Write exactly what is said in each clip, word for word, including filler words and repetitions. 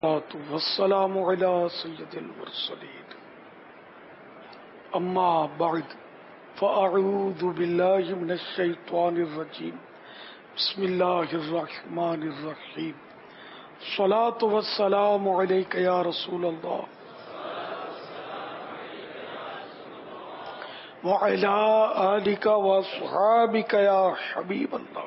والسلام على سيد المرسلين أما بعد فأعوذ بالله من الشيطان الرجيم بسم الله الرحمن الرحيم الصلاة والسلام عليك يا رسول الله وعلى آلك وصحابك يا حبيب الله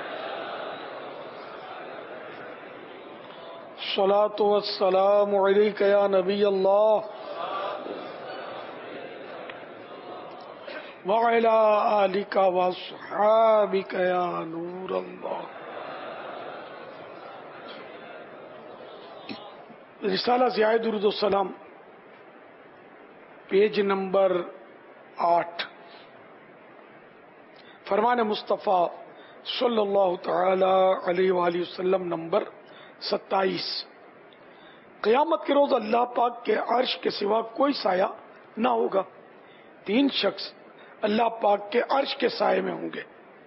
الصلاة والسلام عليك يا نبي الله وعلى آلك وصحابك يا نور الله. رسالہ ضیاء درود السلام پیج نمبر آٹھ. فرمان مصطفیٰ صلی اللہ تعالی علیہ وآلہ وسلم نمبر ستائیس. قیامت کے روز اللہ پاک کے عرش کے سوا کوئی سایہ نہ ہوگا. تین شخص اللہ پاک کے عرش کے سائے میں ہوں گے.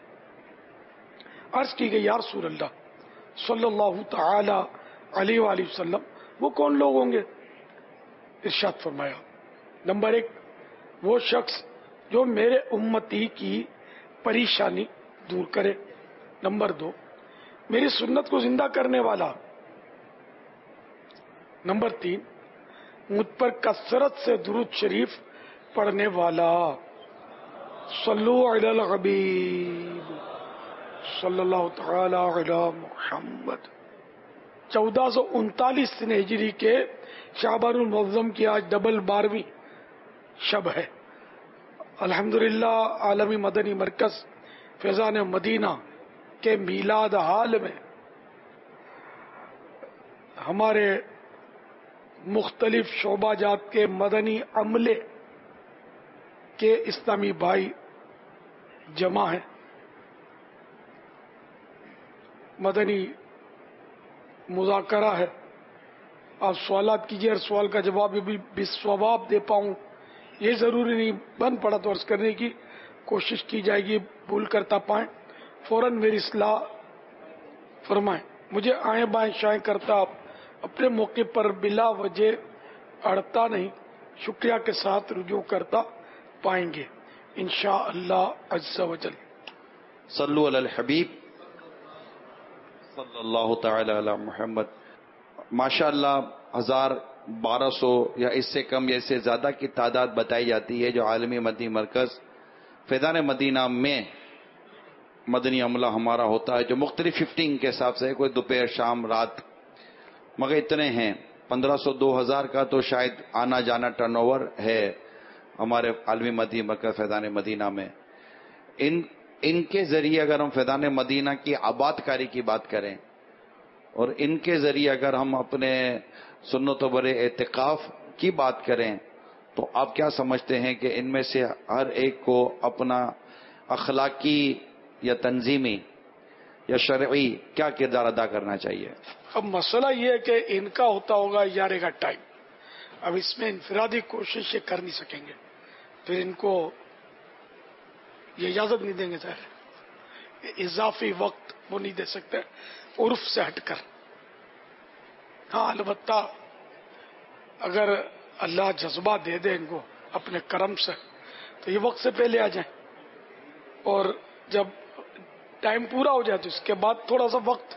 عرض کی گئی یا رسول اللہ صلی اللہ تعالی علیہ وآلہ وسلم وہ کون لوگ ہوں گے؟ ارشاد فرمایا نمبر ایک وہ شخص جو میرے امتی کی پریشانی دور کرے. نمبر دو میری سنت کو زندہ کرنے والا. نمبر تین مجھ پر کثرت سے درود شریف پڑھنے والا. صلو علی الحبیب صلی اللہ تعالی علی محمد. چودہ سو انتالیس ہجری کے شعبان المعظم کی آج ڈبل بارہویں شب ہے. الحمدللہ عالمی مدنی مرکز فیضان مدینہ کے میلاد حال میں ہمارے مختلف شعبہ جات کے مدنی عملے کے اسلامی بھائی جمع ہیں. مدنی مذاکرہ ہے. آپ سوالات کیجیے، ہر سوال کا جواب بھی بثواب دے پاؤں یہ ضروری نہیں. بند پڑا تو عرض کرنے کی کوشش کی جائے گی، بھول کرتا پائیں فوراً میری اصلاح فرمائیں. مجھے آئیں بائیں شائیں کرتا اپنے موقع پر بلا وجہ اڑتا نہیں، شکریہ کے ساتھ رجوع کرتا پائیں گے انشاءاللہ عز و جل. صلو علی الحبیب صلی اللہ تعالی علی محمد. ماشاءاللہ ہزار بارہ سو یا اس سے کم یا اس سے زیادہ کی تعداد بتائی جاتی ہے جو عالمی مدنی مرکز فیضان مدینہ میں مدنی عملہ ہمارا ہوتا ہے، جو مختلف شفٹنگ کے حساب سے کوئی دوپہر شام رات، مگر اتنے ہیں پندرہ سو دو ہزار کا تو شاید آنا جانا ٹرن اوور ہے ہمارے عالمی مدنی مرکز فیضان مدینہ میں. ان ان کے ذریعے اگر ہم فیضان مدینہ کی آباد کاری کی بات کریں اور ان کے ذریعے اگر ہم اپنے سنت و بر اعتکاف کی بات کریں تو آپ کیا سمجھتے ہیں کہ ان میں سے ہر ایک کو اپنا اخلاقی یا تنظیمی یا شرعی کیا کردار ادا کرنا چاہیے؟ اب مسئلہ یہ ہے کہ ان کا ہوتا ہوگا گیارہ کا ٹائم. اب اس میں انفرادی کوشش یہ کر نہیں سکیں گے، پھر ان کو یہ اجازت نہیں دیں گے. ظاہر اضافی وقت وہ نہیں دے سکتے عرف سے ہٹ کر. ہاں البتہ اگر اللہ جذبہ دے دے ان کو اپنے کرم سے تو یہ وقت سے پہلے آ جائیں، اور جب ٹائم پورا ہو جائے تو اس کے بعد تھوڑا سا وقت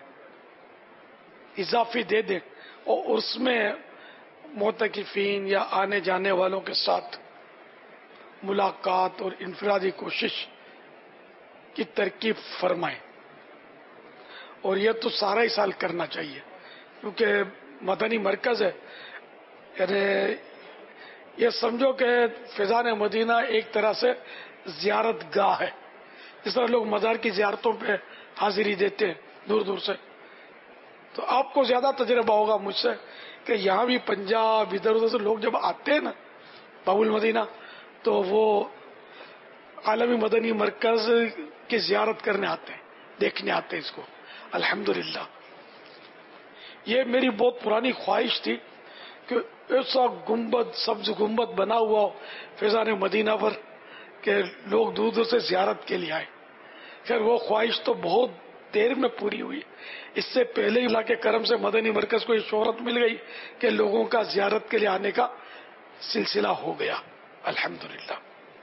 اضافی دے دیں اور اس میں معتکفین یا آنے جانے والوں کے ساتھ ملاقات اور انفرادی کوشش کی ترکیب فرمائیں. اور یہ تو سارا ہی سال کرنا چاہیے کیونکہ مدنی مرکز ہے. یعنی یہ سمجھو کہ فیضان مدینہ ایک طرح سے زیارت گاہ ہے. جس طرح لوگ مزار کی زیارتوں پہ حاضری دیتے ہیں دور دور سے، تو آپ کو زیادہ تجربہ ہوگا مجھ سے کہ یہاں بھی پنجاب ادھر ادھر سے لوگ جب آتے ہیں نا باب المدینہ تو وہ عالمی مدنی مرکز کی زیارت کرنے آتے ہیں، دیکھنے آتے ہیں اس کو. الحمدللہ یہ میری بہت پرانی خواہش تھی کہ ایسا گنبد سبز گنبد بنا ہوا فیضان مدینہ پر کہ لوگ دور دور سے زیارت کے لیے آئے. خیر وہ خواہش تو بہت دیر میں پوری ہوئی. اس سے پہلے ہی اللہ کے کرم سے مدنی مرکز کو یہ شہرت مل گئی کہ لوگوں کا زیارت کے لیے آنے کا سلسلہ ہو گیا الحمدللہ.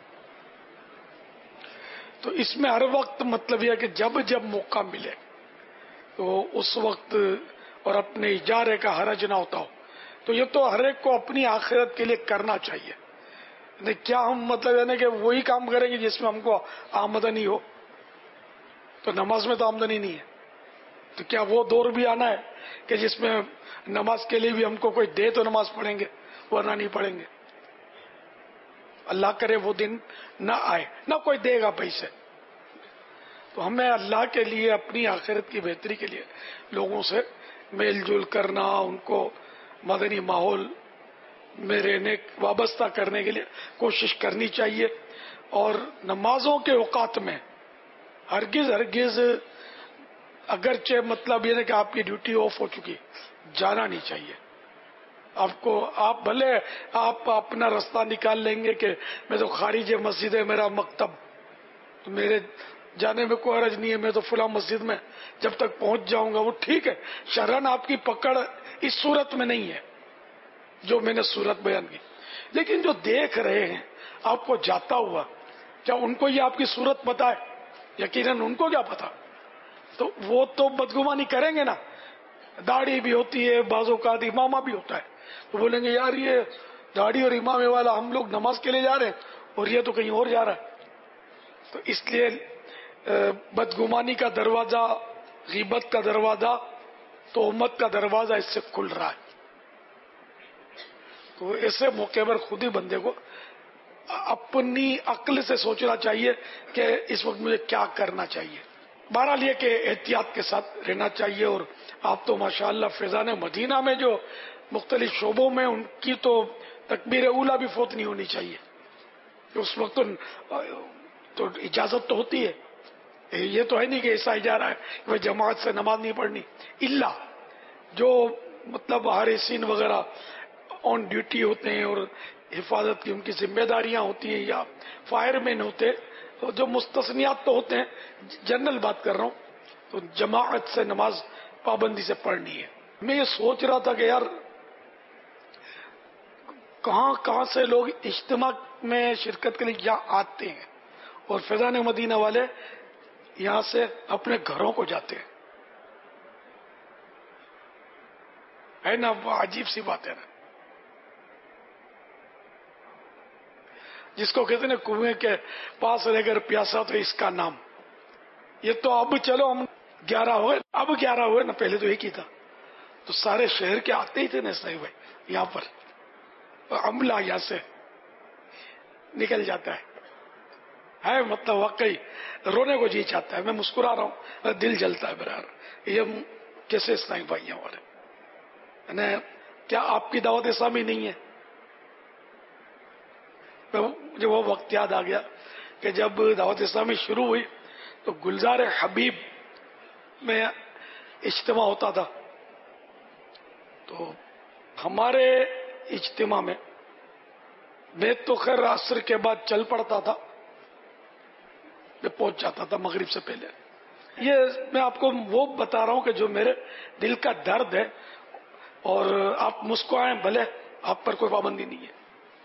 تو اس میں ہر وقت مطلب یہ ہے کہ جب جب موقع ملے تو اس وقت اور اپنے اجارے کا حرج نہ ہوتا ہو. تو یہ تو ہر ایک کو اپنی آخرت کے لیے کرنا چاہیے. کیا ہم مطلب یعنی کہ وہی کام کریں گے جس میں ہم کو آمدنی ہو؟ تو نماز میں تو آمدنی نہیں ہے. تو کیا وہ دور بھی آنا ہے کہ جس میں نماز کے لیے بھی ہم کو کوئی دے تو نماز پڑھیں گے ورنہ نہیں پڑھیں گے؟ اللہ کرے وہ دن نہ آئے، نہ کوئی دے گا پیسے. تو ہمیں اللہ کے لیے اپنی آخرت کی بہتری کے لیے لوگوں سے میل جول کرنا، ان کو مدنی ماحول میں رہنے وابستہ کرنے کے لیے کوشش کرنی چاہیے. اور نمازوں کے اوقات میں ہرگز ہرگز اگرچہ مطلب یہ ہے کہ آپ کی ڈیوٹی آف ہو چکی، جانا نہیں چاہیے. آپ کو آپ بھلے آپ اپنا رستہ نکال لیں گے کہ میں تو خارج مسجد ہے میرا مکتب، تو میرے جانے میں کوئی حرج نہیں ہے، میں تو فلاں مسجد میں جب تک پہنچ جاؤں گا، وہ ٹھیک ہے. شرعاً آپ کی پکڑ اس صورت میں نہیں ہے جو میں نے صورت بیان کی. لیکن جو دیکھ رہے ہیں آپ کو جاتا ہوا، کیا ان کو یہ آپ کی صورت پتا ہے؟ یقیناً ان کو کیا پتا. تو وہ تو بدگمانی کریں گے نا. داڑھی بھی ہوتی ہے، بعض اوقات امامہ بھی ہوتا ہے، تو بولیں گے یار یہ داڑھی اور امامے والا ہم لوگ نماز کے لیے جا رہے ہیں اور یہ تو کہیں اور جا رہا ہے. تو اس لیے بدگمانی کا دروازہ، غیبت کا دروازہ، تہمت کا دروازہ اس سے کھل رہا ہے. تو ایسے موقع پر خود ہی بندے کو اپنی عقل سے سوچنا چاہیے کہ اس وقت مجھے کیا کرنا چاہیے. بہرحال یہ کہ احتیاط کے ساتھ رہنا چاہیے. اور آپ تو ماشاءاللہ فیضان مدینہ میں جو مختلف شعبوں میں ان کی تو تکبیر اولیٰ بھی فوت نہیں ہونی چاہیے. اس وقت تو, تو اجازت تو ہوتی ہے. یہ تو ہے نہیں کہ ایسا اجازت ہے کہ جماعت سے نماز نہیں پڑھنی، الا جو مطلب حارسین وغیرہ آن ڈیوٹی ہوتے ہیں اور حفاظت کی ان کی ذمہ داریاں ہوتی ہیں، یا فائر مین ہوتے، تو جو مستثنیات تو ہوتے ہیں، جنرل بات کر رہا ہوں، تو جماعت سے نماز پابندی سے پڑھنی ہے. میں یہ سوچ رہا تھا کہ یار کہاں کہاں سے لوگ اجتماع میں شرکت کے لیے یہاں آتے ہیں اور فیضان مدینہ والے یہاں سے اپنے گھروں کو جاتے ہیں. ہے نا؟ وہ عجیب سی بات ہے نا. جس کو کہتے ہیں کنویں کے پاس رہ کر پیاسا تو اس کا نام. یہ تو اب چلو ہم گیارہ ہوئے، اب گیارہ ہوئے نا، پہلے تو ایک ہی تھا. تو سارے شہر کے آتے ہی تھے نا صحیح بھائی یہاں پر. عملہ یہاں سے نکل جاتا ہے. ہے مطلب واقعی رونے کو جی چاہتا ہے. میں مسکرا رہا ہوں، دل جلتا ہے برار. یہ کیسے اسلامی بھائی والے، کیا آپ کی دعوت اسلامی نہیں ہے؟ مجھے وہ وقت یاد آ گیا کہ جب دعوت اسلامی شروع ہوئی تو گلزار حبیب میں اجتماع ہوتا تھا. تو ہمارے اجتماع میں میں تو خیر عصر کے بعد چل پڑتا تھا، میں پہنچ جاتا تھا مغرب سے پہلے. یہ میں آپ کو وہ بتا رہا ہوں کہ جو میرے دل کا درد ہے. اور آپ مسکرائیں بھلے، آپ پر کوئی پابندی نہیں ہے.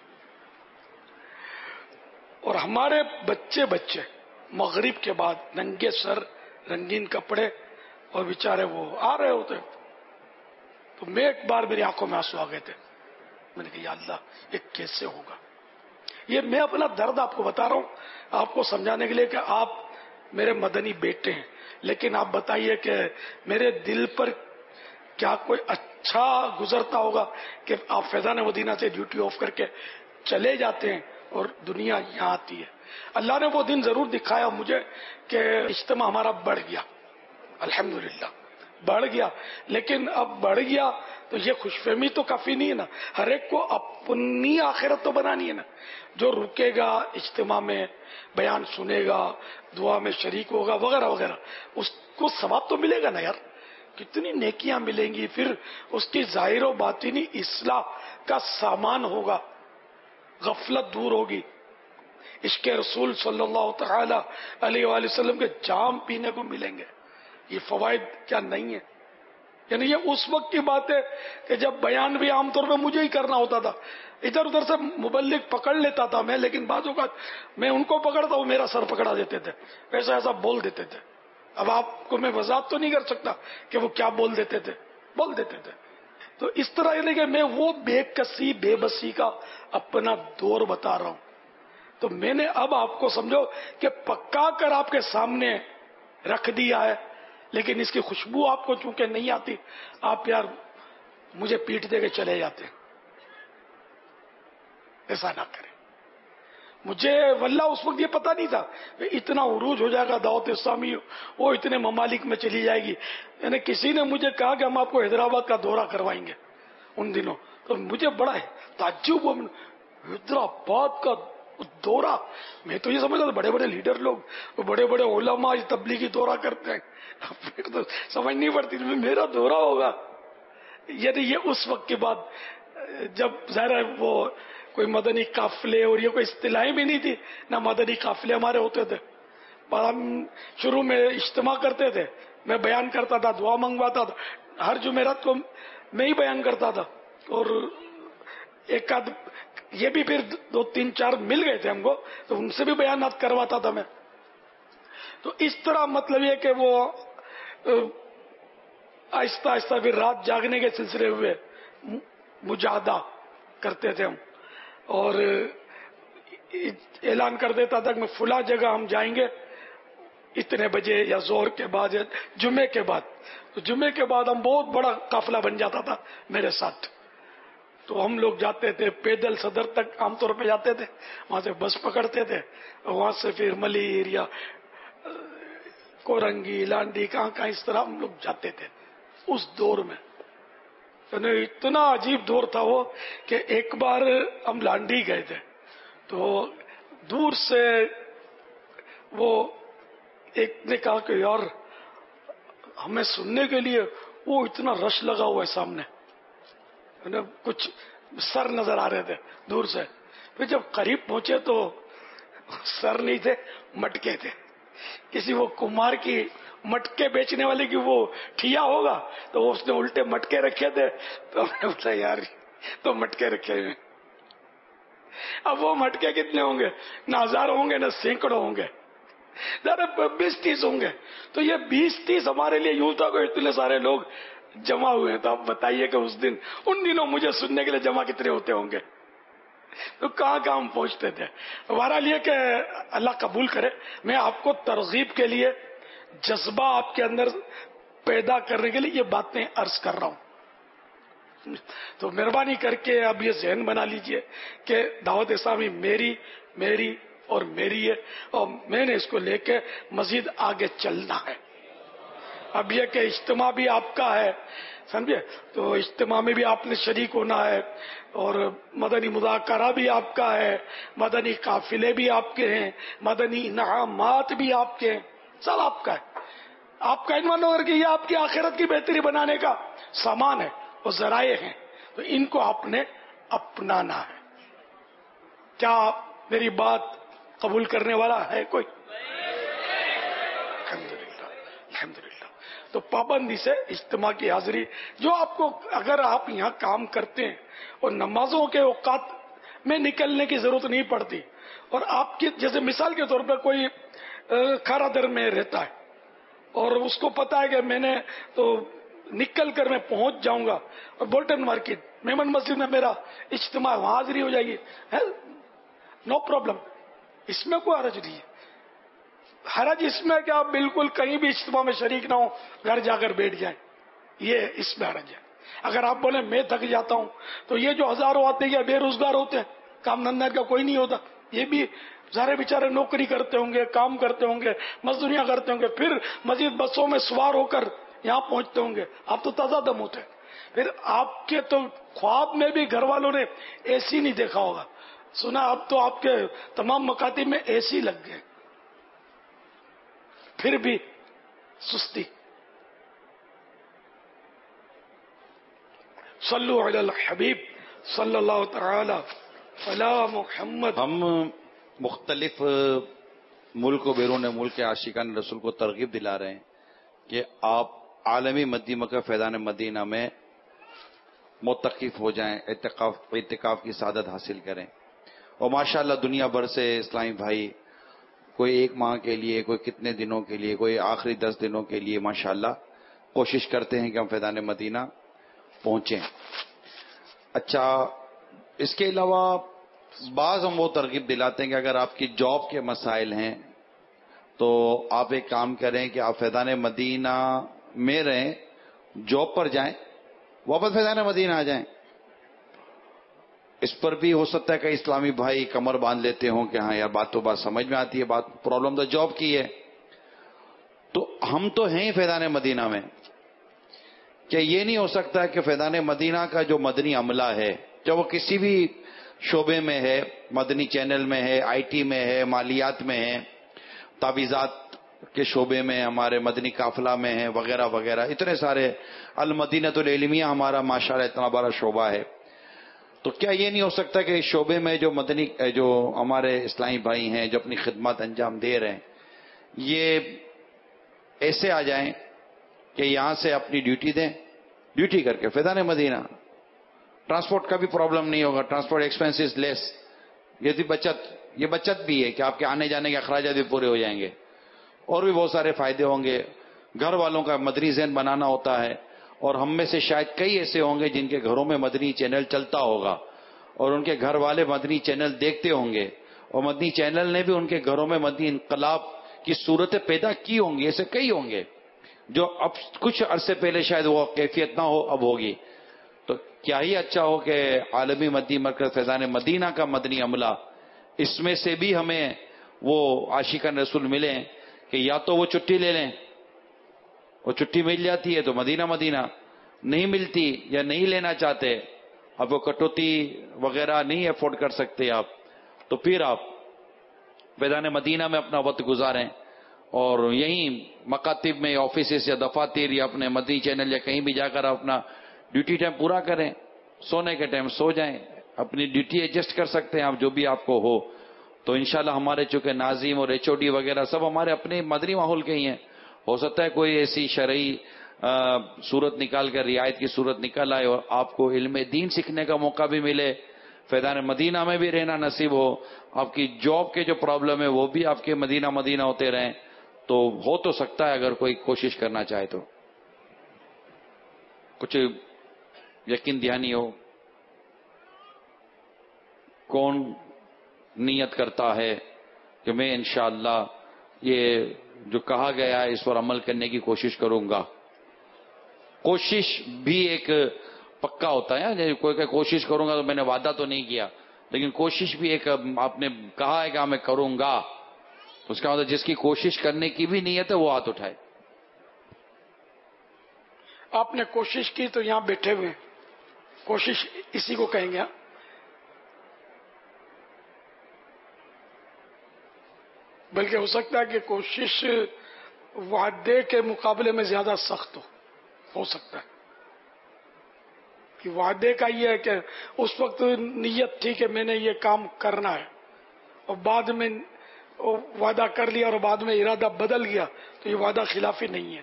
اور ہمارے بچے بچے مغرب کے بعد ننگے سر، رنگین کپڑے، اور بیچارے وہ آ رہے ہوتے. تو میں ایک بار میری آنکھوں میں آنسو آ گئے تھے. میں نے کہا یا اللہ یہ کیسے ہوگا؟ یہ میں اپنا درد آپ کو بتا رہا ہوں آپ کو سمجھانے کے لیے کہ آپ میرے مدنی بیٹے ہیں. لیکن آپ بتائیے کہ میرے دل پر کیا کوئی اچھا گزرتا ہوگا کہ آپ فیضان مدینہ سے ڈیوٹی آف کر کے چلے جاتے ہیں اور دنیا یہاں آتی ہے. اللہ نے وہ دن ضرور دکھایا مجھے کہ اجتماع ہمارا بڑھ گیا، الحمدللہ بڑھ گیا. لیکن اب بڑھ گیا تو یہ خوش فہمی تو کافی نہیں ہے نا. ہر ایک کو اپنی آخرت تو بنانی ہے نا. جو رکے گا اجتماع میں، بیان سنے گا، دعا میں شریک ہوگا وغیرہ وغیرہ، اس کو ثواب تو ملے گا نا یار. کتنی نیکیاں ملیں گی. پھر اس کی ظاہر و باطنی اصلاح کا سامان ہوگا، غفلت دور ہوگی. عشق رسول صلی اللہ تعالی علیہ وآلہ وسلم کے جام پینے کو ملیں گے. یہ فوائد کیا نہیں ہے؟ یعنی یہ اس وقت کی بات ہے کہ جب بیان بھی عام طور پہ مجھے ہی کرنا ہوتا تھا. ادھر ادھر سے مبلغ پکڑ لیتا تھا میں، لیکن بعض اوقات میں ان کو پکڑتا، وہ میرا سر پکڑا دیتے تھے، ایسا ایسا بول دیتے تھے. اب آپ کو میں وضاحت تو نہیں کر سکتا کہ وہ کیا بول دیتے تھے، بول دیتے تھے. تو اس طرح یعنی کہ میں وہ بے کسی بے بسی کا اپنا دور بتا رہا ہوں. تو میں نے اب آپ کو سمجھو کہ پکا کر آپ کے سامنے رکھ دیا ہے، لیکن اس کی خوشبو آپ کو چونکہ نہیں آتی، آپ یار مجھے پیٹ دے کے چلے جاتے. ایسا نہ کریں. مجھے واللہ اس وقت یہ پتا نہیں تھا کہ اتنا عروج ہو جائے گا دعوت اسلامی، وہ اتنے ممالک میں چلی جائے گی. یعنی کسی نے مجھے کہا کہ ہم آپ کو حیدرآباد کا دورہ کروائیں گے ان دنوں، تو مجھے بڑا تعجب، حیدرآباد کا دورہ. میں تو یہ سمجھتا تھا بڑے بڑے لیڈر لوگ، بڑے بڑے علماء تبلیغی دورہ کرتے ہیں، پھر تو سمجھ نہیں پڑتی میرا دورہ ہوگا. یعنی یہ اس وقت کے بعد جب ظاہر ہے وہ کوئی مدنی قافلے اور یہ کوئی اصطلاحیں بھی نہیں تھی، نہ مدنی قافلے ہمارے ہوتے تھے. پر ہم شروع میں اجتماع کرتے تھے، میں بیان کرتا تھا، دعا منگواتا تھا، ہر جمعرات کو میں ہی بیان کرتا تھا. اور ایک آدھ یہ بھی پھر دو تین چار مل گئے تھے ہم کو، تو ان سے بھی بیانات کرواتا تھا میں. تو اس طرح مطلب یہ کہ وہ آہستہ آہستہ پھر رات جاگنے کے سلسلے ہوئے مجاہدہ کرتے تھے ہم، اور اعلان کر دیتا تھا کہ میں فلاں جگہ ہم جائیں گے اتنے بجے، یا زور کے بعد یا جمعے کے بعد. تو جمعے کے بعد ہم بہت بڑا قافلہ بن جاتا تھا میرے ساتھ. تو ہم لوگ جاتے تھے پیدل صدر تک عام طور پہ جاتے تھے، وہاں سے بس پکڑتے تھے، وہاں سے پھر ملیر یا کورنگی لانڈی کہاں کہاں اس طرح ہم لوگ جاتے تھے اس دور میں. اتنا عجیب دور تھا وہ کہ ایک بار ہم لانڈی گئے تھے، تو دور سے وہ ایک نے کہا کہ یار ہمیں سننے کے لیے وہ اتنا رش لگا ہوا ہے سامنے، کچھ سر نظر آ رہے تھے دور سے. پھر جب قریب پہنچے تو سر نہیں تھے، مٹکے تھے. کسی وہ کمار کی مٹکے بیچنے والے کی وہ ٹھیا ہوگا، تو اس نے الٹے مٹکے رکھے تھے. تو میں نے بولا یار تو مٹکے رکھے ہوئے. اب وہ مٹکے کتنے ہوں گے؟ نہ ہزار ہوں گے نہ سینکڑوں ہوں گے، بیس تیس ہوں گے. تو یہ بیس تیس ہمارے لیے یوں تھا کہ اتنے سارے لوگ جمع ہوئے ہیں. تو آپ بتائیے کہ اس دن ان دنوں مجھے سننے کے لیے جمع کتنے ہوتے ہوں گے؟ تو کہاں کہاں ہم پہنچتے تھے. بہرحال یہ کہ اللہ قبول کرے، میں آپ کو ترغیب کے لیے، جذبہ آپ کے اندر پیدا کرنے کے لیے یہ باتیں عرض کر رہا ہوں. تو مہربانی کر کے اب یہ ذہن بنا لیجئے کہ دعوت اسلامی میری میری اور میری ہے، اور میں نے اس کو لے کے مزید آگے چلنا ہے. اب یہ کہ اجتماع بھی آپ کا ہے، سمجھے، تو اجتماع میں بھی آپ نے شریک ہونا ہے، اور مدنی مذاکرہ بھی آپ کا ہے، مدنی قافلے بھی آپ کے ہیں، مدنی انعامات بھی آپ کے ہیں، سب آپ کا ہے. آپ کا ایمان ہو کہ یہ آپ کی آخرت کی بہتری بنانے کا سامان ہے اور ذرائع ہیں، تو ان کو آپ نے اپنانا ہے. کیا میری بات قبول کرنے والا ہے کوئی؟ الحمدللہ الحمدللہ. تو پابندی سے اجتماع کی حاضری، جو آپ کو اگر آپ یہاں کام کرتے ہیں اور نمازوں کے اوقات میں نکلنے کی ضرورت نہیں پڑتی، اور آپ کی جیسے مثال کے طور پر کوئی کھارا در میں رہتا ہے اور اس کو پتا ہے کہ میں نے تو نکل کر میں پہنچ جاؤں گا، اور بولٹن مارکیٹ میمن مسجد میں میرا اجتماع وہاں حاضری ہو جائے گی، نو پرابلم، اس میں کوئی حرج نہیں ہے. حرج اس میں کہ آپ بالکل کہیں بھی اجتماع میں شریک نہ ہو، گھر جا کر بیٹھ جائیں، یہ اس میں حرج ہے. اگر آپ بولیں میں تھک جاتا ہوں، تو یہ جو ہزاروں آتے ہیں بے روزگار ہوتے ہیں، کام دھندا کا کوئی نہیں ہوتا، یہ بھی سارے بیچارے نوکری کرتے ہوں گے، کام کرتے ہوں گے، مزدوریاں کرتے ہوں گے، پھر مزید بسوں میں سوار ہو کر یہاں پہنچتے ہوں گے. آپ تو تازہ دم ہوتے ہیں. پھر آپ کے تو خواب میں بھی گھر والوں نے اے سی نہیں دیکھا ہوگا، سنا اب تو آپ کے تمام مکاتب میں اے سی لگ گئے، پھر بھی سستی. صلو علی الحبیب صلی اللہ تعالی علی محمد. ہم مختلف ملک و بیرون ملک کے عاشقان رسول کو ترغیب دلا رہے ہیں کہ آپ عالمی مدی مکہ فیضان مدینہ میں متقف ہو جائیں، اعتکاف اعتکاف کی سعادت حاصل کریں. اور ماشاءاللہ دنیا بھر سے اسلامی بھائی کوئی ایک ماہ کے لیے، کوئی کتنے دنوں کے لیے، کوئی آخری دس دنوں کے لیے ماشاءاللہ کوشش کرتے ہیں کہ ہم فیضان مدینہ پہنچیں. اچھا، اس کے علاوہ بعض ہم وہ ترغیب دلاتے ہیں کہ اگر آپ کی جاب کے مسائل ہیں تو آپ ایک کام کریں کہ آپ فیضان مدینہ میں رہیں، جاب پر جائیں، واپس فیضان مدینہ آ جائیں. اس پر بھی ہو سکتا ہے کہ اسلامی بھائی کمر باندھ لیتے ہوں کہ ہاں یار بات تو بات سمجھ میں آتی ہے، بات پرابلم تو جاب کی ہے. تو ہم تو ہیں فیضان مدینہ میں، کہ یہ نہیں ہو سکتا کہ فیضان مدینہ کا جو مدنی عملہ ہے، چاہے وہ کسی بھی شعبے میں ہے، مدنی چینل میں ہے، آئی ٹی میں ہے، مالیات میں ہے، تعویذات کے شعبے میں، ہمارے مدنی قافلہ میں ہے، وغیرہ وغیرہ، اتنے سارے، المدینۃ العلمیہ ہمارا ماشاءاللہ اتنا بڑا شعبہ ہے. تو کیا یہ نہیں ہو سکتا کہ اس شعبے میں جو مدنی جو ہمارے اسلامی بھائی ہیں جو اپنی خدمات انجام دے رہے ہیں، یہ ایسے آ جائیں کہ یہاں سے اپنی ڈیوٹی دیں، ڈیوٹی کر کے فیضان مدینہ، ٹرانسپورٹ کا بھی پرابلم نہیں ہوگا، ٹرانسپورٹ ایکسپینسز لیس، یہ بھی بچت، یہ بچت بھی ہے کہ آپ کے آنے جانے کے اخراجات بھی پورے ہو جائیں گے، اور بھی بہت سارے فائدے ہوں گے. گھر والوں کا مدنی ذہن بنانا ہوتا ہے، اور ہم میں سے شاید کئی ایسے ہوں گے جن کے گھروں میں مدنی چینل چلتا ہوگا اور ان کے گھر والے مدنی چینل دیکھتے ہوں گے، اور مدنی چینل نے بھی ان کے گھروں میں مدنی انقلاب کی صورتیں پیدا کی ہوں گی. ایسے کئی ہوں گے جو اب کچھ عرصے پہلے شاید وہ کیفیت نہ ہو، اب ہوگی. تو کیا ہی اچھا ہو کہ عالمی مدنی مرکز فیضان مدینہ کا مدنی عملہ، اس میں سے بھی ہمیں وہ عاشقان رسول ملیں کہ یا تو وہ چھٹی لے لیں، وہ چھٹی مل جاتی ہے تو مدینہ مدینہ، نہیں ملتی یا نہیں لینا چاہتے، اب وہ کٹوتی وغیرہ نہیں افورڈ کر سکتے آپ، تو پھر آپ فیضان مدینہ میں اپنا وقت گزاریں، اور یہیں مکاتب میں، آفیسز یا دفاتر یا اپنے مدنی چینل یا کہیں بھی جا کر اپنا ڈیوٹی ٹائم پورا کریں. سونے کے ٹائم سو جائیں، اپنی ڈیوٹی ایڈجسٹ کر سکتے ہیں آپ جو بھی آپ کو ہو. تو انشاءاللہ ہمارے چونکہ ناظم اور ایچ او ڈی وغیرہ سب ہمارے اپنے مدنی ماحول کے ہی ہیں، ہو سکتا ہے کوئی ایسی شرعی صورت نکال کر، رعایت کی صورت نکل آئے اور آپ کو علم دین سیکھنے کا موقع بھی ملے، فیضان مدینہ میں بھی رہنا نصیب ہو، آپ کی جاب کے جو پرابلم ہے وہ بھی آپ کے مدینہ مدینہ ہوتے رہیں. تو ہو تو سکتا ہے اگر کوئی کوشش کرنا چاہے تو. کچھ یقین دہانی ہو، کون نیت کرتا ہے کہ میں انشاءاللہ یہ جو کہا گیا ہے اس پر عمل کرنے کی کوشش کروں گا. کوشش بھی ایک پکا ہوتا ہے، کوئی کہ کوشش کروں گا تو میں نے وعدہ تو نہیں کیا، لیکن کوشش بھی ایک آپ نے کہا ہے کہ میں کروں گا، اس کا مطلب جس کی کوشش کرنے کی بھی نیت ہے وہ ہاتھ اٹھائے. آپ نے کوشش کی تو یہاں بیٹھے ہوئے، کوشش اسی کو کہیں گے. بلکہ ہو سکتا ہے کہ کوشش وعدے کے مقابلے میں زیادہ سخت ہو ہو سکتا ہے کہ وعدے کا یہ ہے کہ اس وقت نیت تھی کہ میں نے یہ کام کرنا ہے، اور بعد میں وعدہ کر لیا اور بعد میں ارادہ بدل گیا، تو یہ وعدہ خلافی نہیں ہے.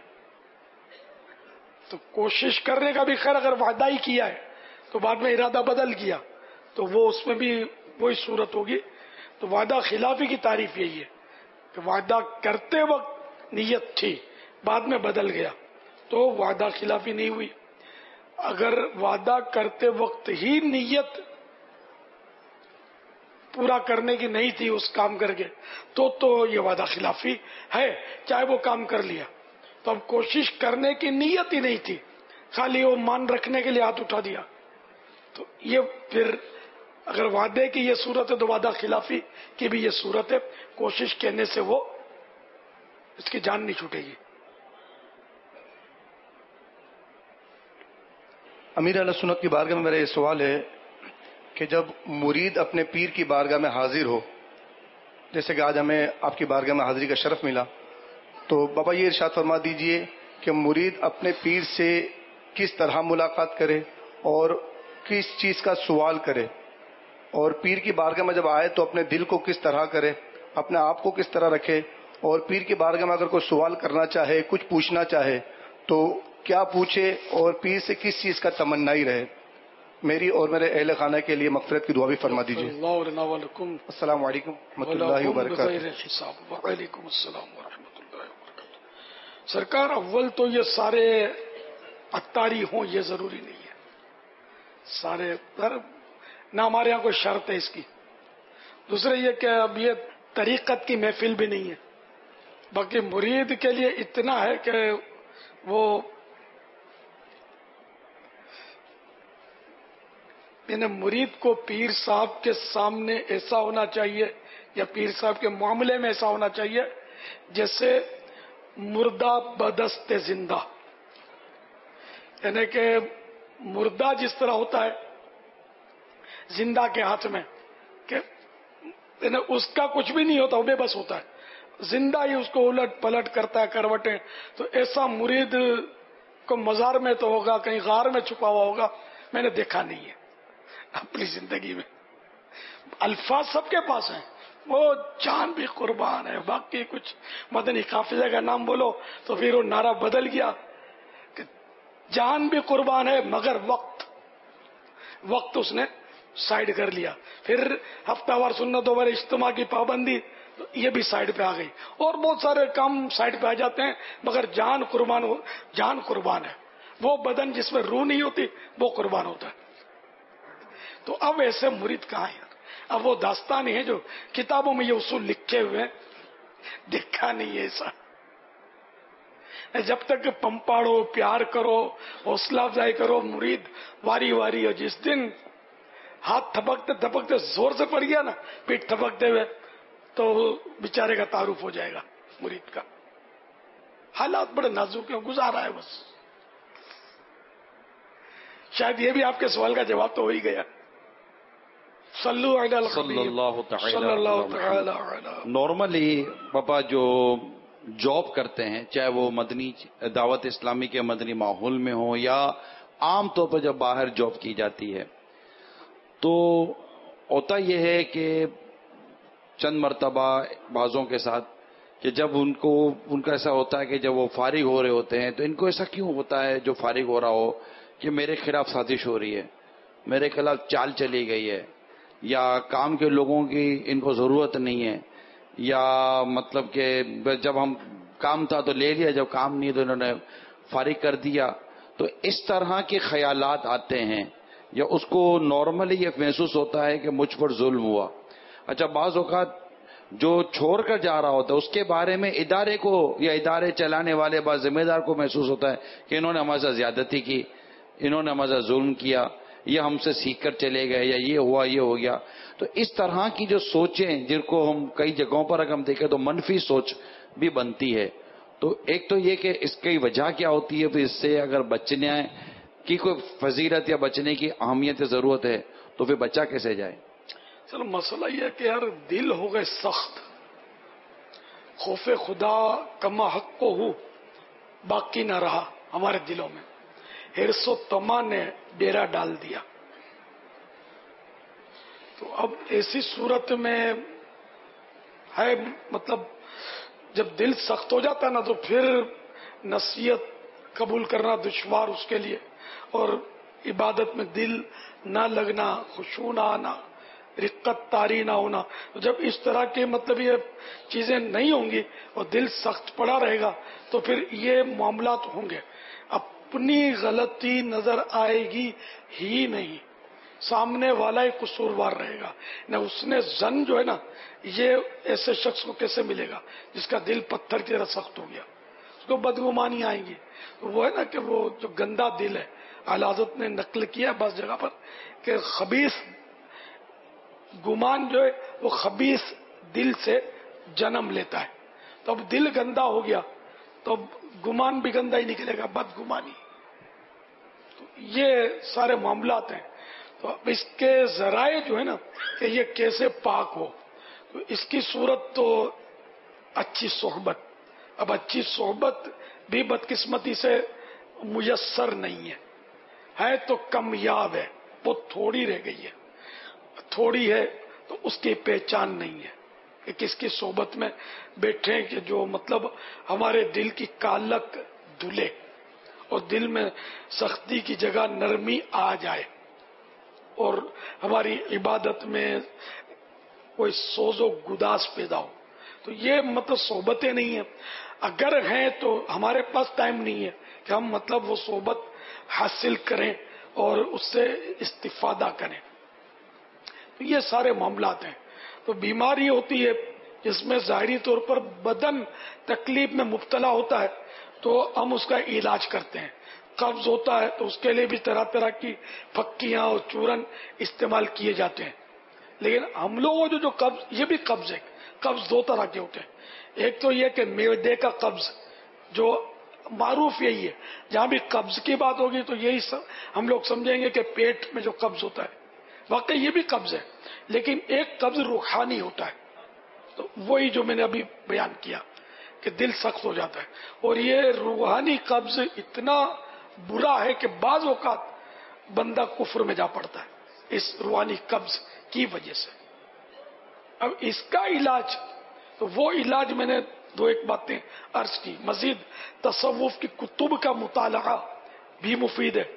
تو کوشش کرنے کا بھی خیر اگر وعدہ ہی کیا ہے تو بعد میں ارادہ بدل گیا تو وہ اس میں بھی وہی صورت ہوگی. تو وعدہ خلافی کی تعریف یہی ہے کہ وعدہ کرتے وقت نیت تھی، بعد میں بدل گیا تو وعدہ خلافی نہیں ہوئی. اگر وعدہ کرتے وقت ہی نیت پورا کرنے کی نہیں تھی اس کام کر کے تو تو یہ وعدہ خلافی ہے، چاہے وہ کام کر لیا. تو اب کوشش کرنے کی نیت ہی نہیں تھی، خالی وہ مان رکھنے کے لیے ہاتھ اٹھا دیا، تو یہ پھر اگر وعدے کی یہ صورت ہے تو وعدہ خلافی کی بھی یہ صورت ہے. کوشش کرنے سے وہ اس کی جان نہیں چھوٹے گی. امیر اہل سنت کی بارگاہ میں میرا یہ سوال ہے کہ جب مرید اپنے پیر کی بارگاہ میں حاضر ہو، جیسے کہ آج ہمیں آپ کی بارگاہ میں حاضری کا شرف ملا، تو بابا یہ ارشاد فرما دیجئے کہ مرید اپنے پیر سے کس طرح ملاقات کرے اور کس چیز کا سوال کرے، اور پیر کی بارگاہ میں جب آئے تو اپنے دل کو کس طرح کرے، اپنے آپ کو کس طرح رکھے، اور پیر کی بارگاہ میں اگر کوئی سوال کرنا چاہے، کچھ پوچھنا چاہے تو کیا پوچھے اور پیر سے کس چیز کا تمنائی رہے؟ میری اور میرے اہل خانہ کے لیے مغفرت کی دعا بھی فرما دیجیے۔ السلام علیکم ورحمۃ اللہ وبرکاتہ۔ وعلیکم السلام ورحمۃ اللہ وبرکاتہ۔ سرکار، اول تو یہ سارے اتاری ہوں یہ ضروری نہیں ہے، سارے پر نہ ہمارے یہاں کوئی شرط ہے اس کی۔ دوسرے یہ کہ اب یہ طریقت کی محفل بھی نہیں ہے، باقی مرید کے لیے اتنا ہے کہ وہ یعنی مرید کو پیر صاحب کے سامنے ایسا ہونا چاہیے یا پیر صاحب کے معاملے میں ایسا ہونا چاہیے جیسے مردہ بدست زندہ، یعنی کہ مردہ جس طرح ہوتا ہے زندہ کے ہاتھ میں کہ یعنی اس کا کچھ بھی نہیں ہوتا، وہ بے بس ہوتا ہے، زندہ ہی اس کو الٹ پلٹ کرتا ہے کروٹیں، تو ایسا مرید کو مزار میں تو ہوگا، کہیں غار میں چھپا ہوا ہوگا، میں نے دیکھا نہیں ہے اپنی زندگی میں۔ الفاظ سب کے پاس ہیں، وہ جان بھی قربان ہے، باقی کچھ مدنی قافلے کا نام بولو تو پھر وہ نعرہ بدل گیا کہ جان بھی قربان ہے مگر وقت وقت اس نے سائڈ کر لیا، پھر ہفتہ وار سنتوں پر اجتماع کی پابندی تو یہ بھی سائڈ پہ آ گئی، اور بہت سارے کام سائڈ پہ آ جاتے ہیں، مگر جان قربان ہو جان قربان ہے، وہ بدن جس میں روح نہیں ہوتی وہ قربان ہوتا ہے۔ تو اب ایسے مرید کہاں ہیں؟ اب وہ داستان ہی ہے جو کتابوں میں یہ اصول لکھے ہوئے دیکھا نہیں ہے ایسا۔ جب تک پمپاڑو، پیار کرو، حوصلہ افزائی کرو، مرید واری واری ہو، جس دن ہاتھ تھپکتے تھپکتے زور سے پڑ گیا نا، پیٹ تھپکتے ہوئے، تو بیچارے کا تعارف ہو جائے گا مرید کا۔ حالات بڑے نازک ہیں، گزارا ہے بس۔ شاید یہ بھی آپ کے سوال کا جواب تو ہو ہی گیا۔ صلو علی الحبیب صلی اللہ تعالی صلی اللہ تعالی علی۔ نارملی پاپا جو جاب کرتے ہیں، چاہے وہ مدنی دعوت اسلامی کے مدنی ماحول میں ہو یا عام طور پر جب باہر جاب کی جاتی ہے، تو ہوتا یہ ہے کہ چند مرتبہ بعضوں کے ساتھ کہ جب ان کو ان کا ایسا ہوتا ہے کہ جب وہ فارغ ہو رہے ہوتے ہیں تو ان کو ایسا کیوں ہوتا ہے جو فارغ ہو رہا ہو کہ میرے خلاف سازش ہو رہی ہے، میرے خلاف چال چلی گئی ہے، یا کام کے لوگوں کی ان کو ضرورت نہیں ہے، یا مطلب کہ جب ہم کام تھا تو لے لیا، جب کام نہیں تو انہوں نے فارغ کر دیا، تو اس طرح کے خیالات آتے ہیں، یا اس کو نارملی یہ محسوس ہوتا ہے کہ مجھ پر ظلم ہوا۔ اچھا، بعض اوقات جو چھوڑ کر جا رہا ہوتا ہے اس کے بارے میں ادارے کو یا ادارے چلانے والے بعض ذمہ دار کو محسوس ہوتا ہے کہ انہوں نے ہمارے ساتھ زیادتی کی، انہوں نے ہمارے ساتھ ظلم کیا، یہ ہم سے سیکھ کر چلے گئے، یا یہ ہوا یہ ہو گیا۔ تو اس طرح کی جو سوچیں جن کو ہم کئی جگہوں پر اگر ہم دیکھیں تو منفی سوچ بھی بنتی ہے، تو ایک تو یہ کہ اس کی وجہ کیا ہوتی ہے، پھر اس سے اگر بچنے کی کوئی فضیلت یا بچنے کی اہمیت ضرورت ہے تو پھر بچا کیسے جائے؟ چلو مسئلہ یہ ہے کہ یار دل ہو گئے سخت، خوف خدا کما حق کو ہو باقی نہ رہا ہمارے دلوں میں، حرص و طمع نے ڈیرا ڈال دیا۔ تو اب ایسی صورت میں ہے، مطلب جب دل سخت ہو جاتا ہے نا تو پھر نصیحت قبول کرنا دشوار اس کے لیے، اور عبادت میں دل نہ لگنا، خشوع نہ آنا، رقت طاری نہ ہونا، جب اس طرح کے مطلب یہ چیزیں نہیں ہوں گی اور دل سخت پڑا رہے گا تو پھر یہ معاملات ہوں گے۔ اپنی غلطی نظر آئے گی ہی نہیں، سامنے والا ہی قصوروار رہے گا نہ۔ اس نے زن جو ہے نا، یہ ایسے شخص کو کیسے ملے گا جس کا دل پتھر کی طرح سخت ہو گیا، اس کو بدگمانی آئیں گی۔ وہ ہے نا کہ وہ جو گندا دل ہے، اعلی حضرت نے نقل کیا بعض جگہ پر کہ خبیث گمان جو ہے وہ خبیث دل سے جنم لیتا ہے۔ تو اب دل گندا ہو گیا تو اب گمان بھی گندا ہی نکلے گا، بدگمانی۔ تو یہ سارے معاملات ہیں۔ تو اب اس کے ذرائع جو ہے نا کہ یہ کیسے پاک ہو، تو اس کی صورت تو اچھی صحبت۔ اب اچھی صحبت بھی بدقسمتی سے میسر نہیں ہے، ہے تو کمیاب ہے، وہ تھوڑی رہ گئی ہے، تھوڑی ہے تو اس کی پہچان نہیں ہے۔ کہ کس کی صحبت میں بیٹھیں کہ جو مطلب ہمارے دل کی کالک دھلے اور دل میں سختی کی جگہ نرمی آ جائے اور ہماری عبادت میں کوئی سوز و گداس پیدا ہو. تو یہ مطلب صحبتیں نہیں ہیں. اگر ہیں تو ہمارے پاس ٹائم نہیں ہے کہ ہم مطلب وہ صحبت حاصل کریں اور اس سے استفادہ کریں. تو یہ سارے معاملات ہیں. تو بیماری ہوتی ہے جس میں ظاہری طور پر بدن تکلیف میں مبتلا ہوتا ہے تو ہم اس کا علاج کرتے ہیں. قبض ہوتا ہے تو اس کے لیے بھی طرح طرح کی پھکیاں اور چورن استعمال کیے جاتے ہیں. لیکن ہم لوگوں جو جو قبض، یہ بھی قبض ہے. قبض دو طرح کے ہوتے ہیں. ایک تو یہ کہ معدے کا قبض جو معروف یہی ہے، جہاں بھی قبض کی بات ہوگی تو یہی ہم لوگ سمجھیں گے کہ پیٹ میں جو قبض ہوتا ہے. واقعی یہ بھی قبض ہے، لیکن ایک قبض روحانی ہوتا ہے. تو وہی جو میں نے ابھی بیان کیا کہ دل سخت ہو جاتا ہے. اور یہ روحانی قبض اتنا برا ہے کہ بعض اوقات بندہ کفر میں جا پڑتا ہے اس روحانی قبض کی وجہ سے. اب اس کا علاج، تو وہ علاج میں نے دو ایک باتیں عرض کی. مزید تصوف کی کتب کا مطالعہ بھی مفید ہے.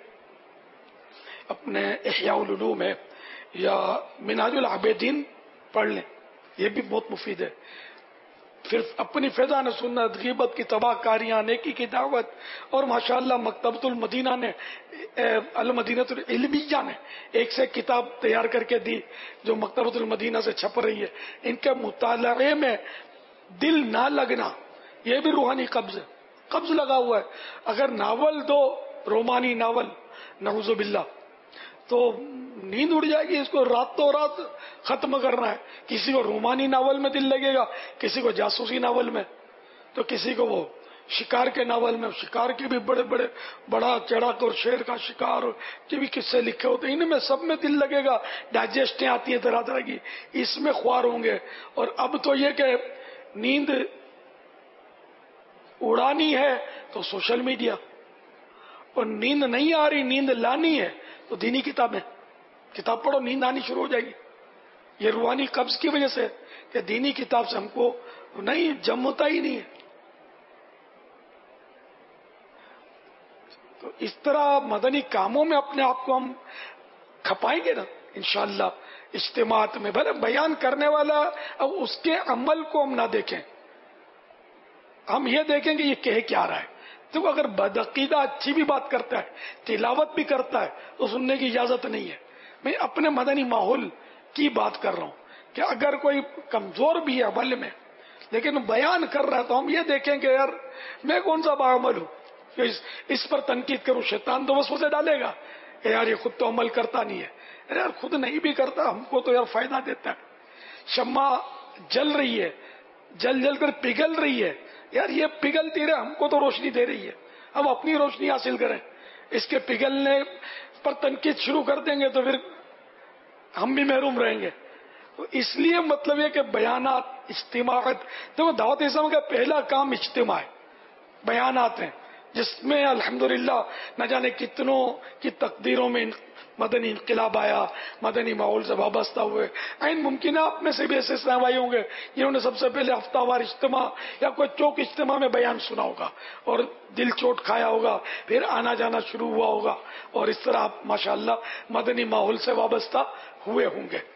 اپنے احیاء العلوم ہے یا منہاج العابدین پڑھ لیں، یہ بھی بہت مفید ہے. پھر اپنی فیضان سنت، غیبت کی تباہ کاریاں، نیکی کی دعوت، اور ماشاءاللہ مکتبۃ المدینہ نے، المدینۃ العلمیہ نے ایک سے کتاب تیار کر کے دی جو مکتبۃ المدینہ سے چھپ رہی ہے. ان کے مطالعے میں دل نہ لگنا یہ بھی روحانی قبض ہے. قبض لگا ہوا ہے. اگر ناول دو رومانی ناول، نعوذ باللہ، تو نیند اڑ جائے گی. اس کو راتوں رات ختم کرنا ہے. کسی کو رومانی ناول میں دل لگے گا، کسی کو جاسوسی ناول میں، تو کسی کو وہ شکار کے ناول میں. شکار کے بھی بڑے بڑے بڑا چڑھک اور شیر کا شکار کے بھی قصے لکھے ہوتے ہیں. ان میں سب میں دل لگے گا. ڈائجسٹیں آتی ہیں طرح طرح کی، اس میں خوار ہوں گے. اور اب تو یہ کہ نیند اڑانی ہے تو سوشل میڈیا، اور نیند نہیں آ رہی، نیند لانی ہے تو دینی کتابیں. کتاب پڑھو، نیند آنی شروع ہو جائے گی. یہ روحانی قبض کی وجہ سے کہ دینی کتاب سے ہم کو نہیں جمتا ہی نہیں ہے. تو اس طرح مدنی کاموں میں اپنے آپ کو ہم کھپائیں گے نا انشاءاللہ. اجتماعات میں بھلے بیان کرنے والا اب اس کے عمل کو ہم نہ دیکھیں، ہم یہ دیکھیں کہ یہ کہہ کیا رہا ہے. تو اگر بدعقیدہ اچھی بھی بات کرتا ہے، تلاوت بھی کرتا ہے، تو سننے کی اجازت نہیں ہے. میں اپنے مدنی ماحول کی بات کر رہا ہوں کہ اگر کوئی کمزور بھی ہے عمل میں لیکن بیان کر رہا ہے تو ہم یہ دیکھیں کہ یار میں کون سا باعمل ہوں کہ اس, اس پر تنقید کروں. شیطان تو بس اسے ڈالے گا کہ یار یہ خود تو عمل کرتا نہیں ہے. ارے یار خود نہیں بھی کرتا، ہم کو تو یار فائدہ دیتا ہے. شمع جل رہی ہے، جل جل کر پگھل رہی ہے، یار یہ پگھلتی رہے، ہم کو تو روشنی دے رہی ہے. ہم اپنی روشنی حاصل کریں. اس کے پگھلنے پر تنقید شروع کر دیں گے تو پھر ہم بھی محروم رہیں گے. تو اس لیے مطلب یہ کہ بیانات، اجتماعات، دیکھو دعوت اسلام کا پہلا کام اجتماع ہے، بیانات ہیں جس میں الحمدللہ نہ جانے کتنوں کی تقدیروں میں مدنی انقلاب آیا، مدنی ماحول سے وابستہ ہوئے. عین ممکنہ آپ میں سے بھی ایسے بھائی ہوں گے جنہوں نے سب سے پہلے ہفتہ وار اجتماع یا کوئی چوک اجتماع میں بیان سنا ہوگا اور دل چوٹ کھایا ہوگا، پھر آنا جانا شروع ہوا ہوگا، اور اس طرح آپ ماشاءاللہ مدنی ماحول سے وابستہ ہوئے ہوں گے.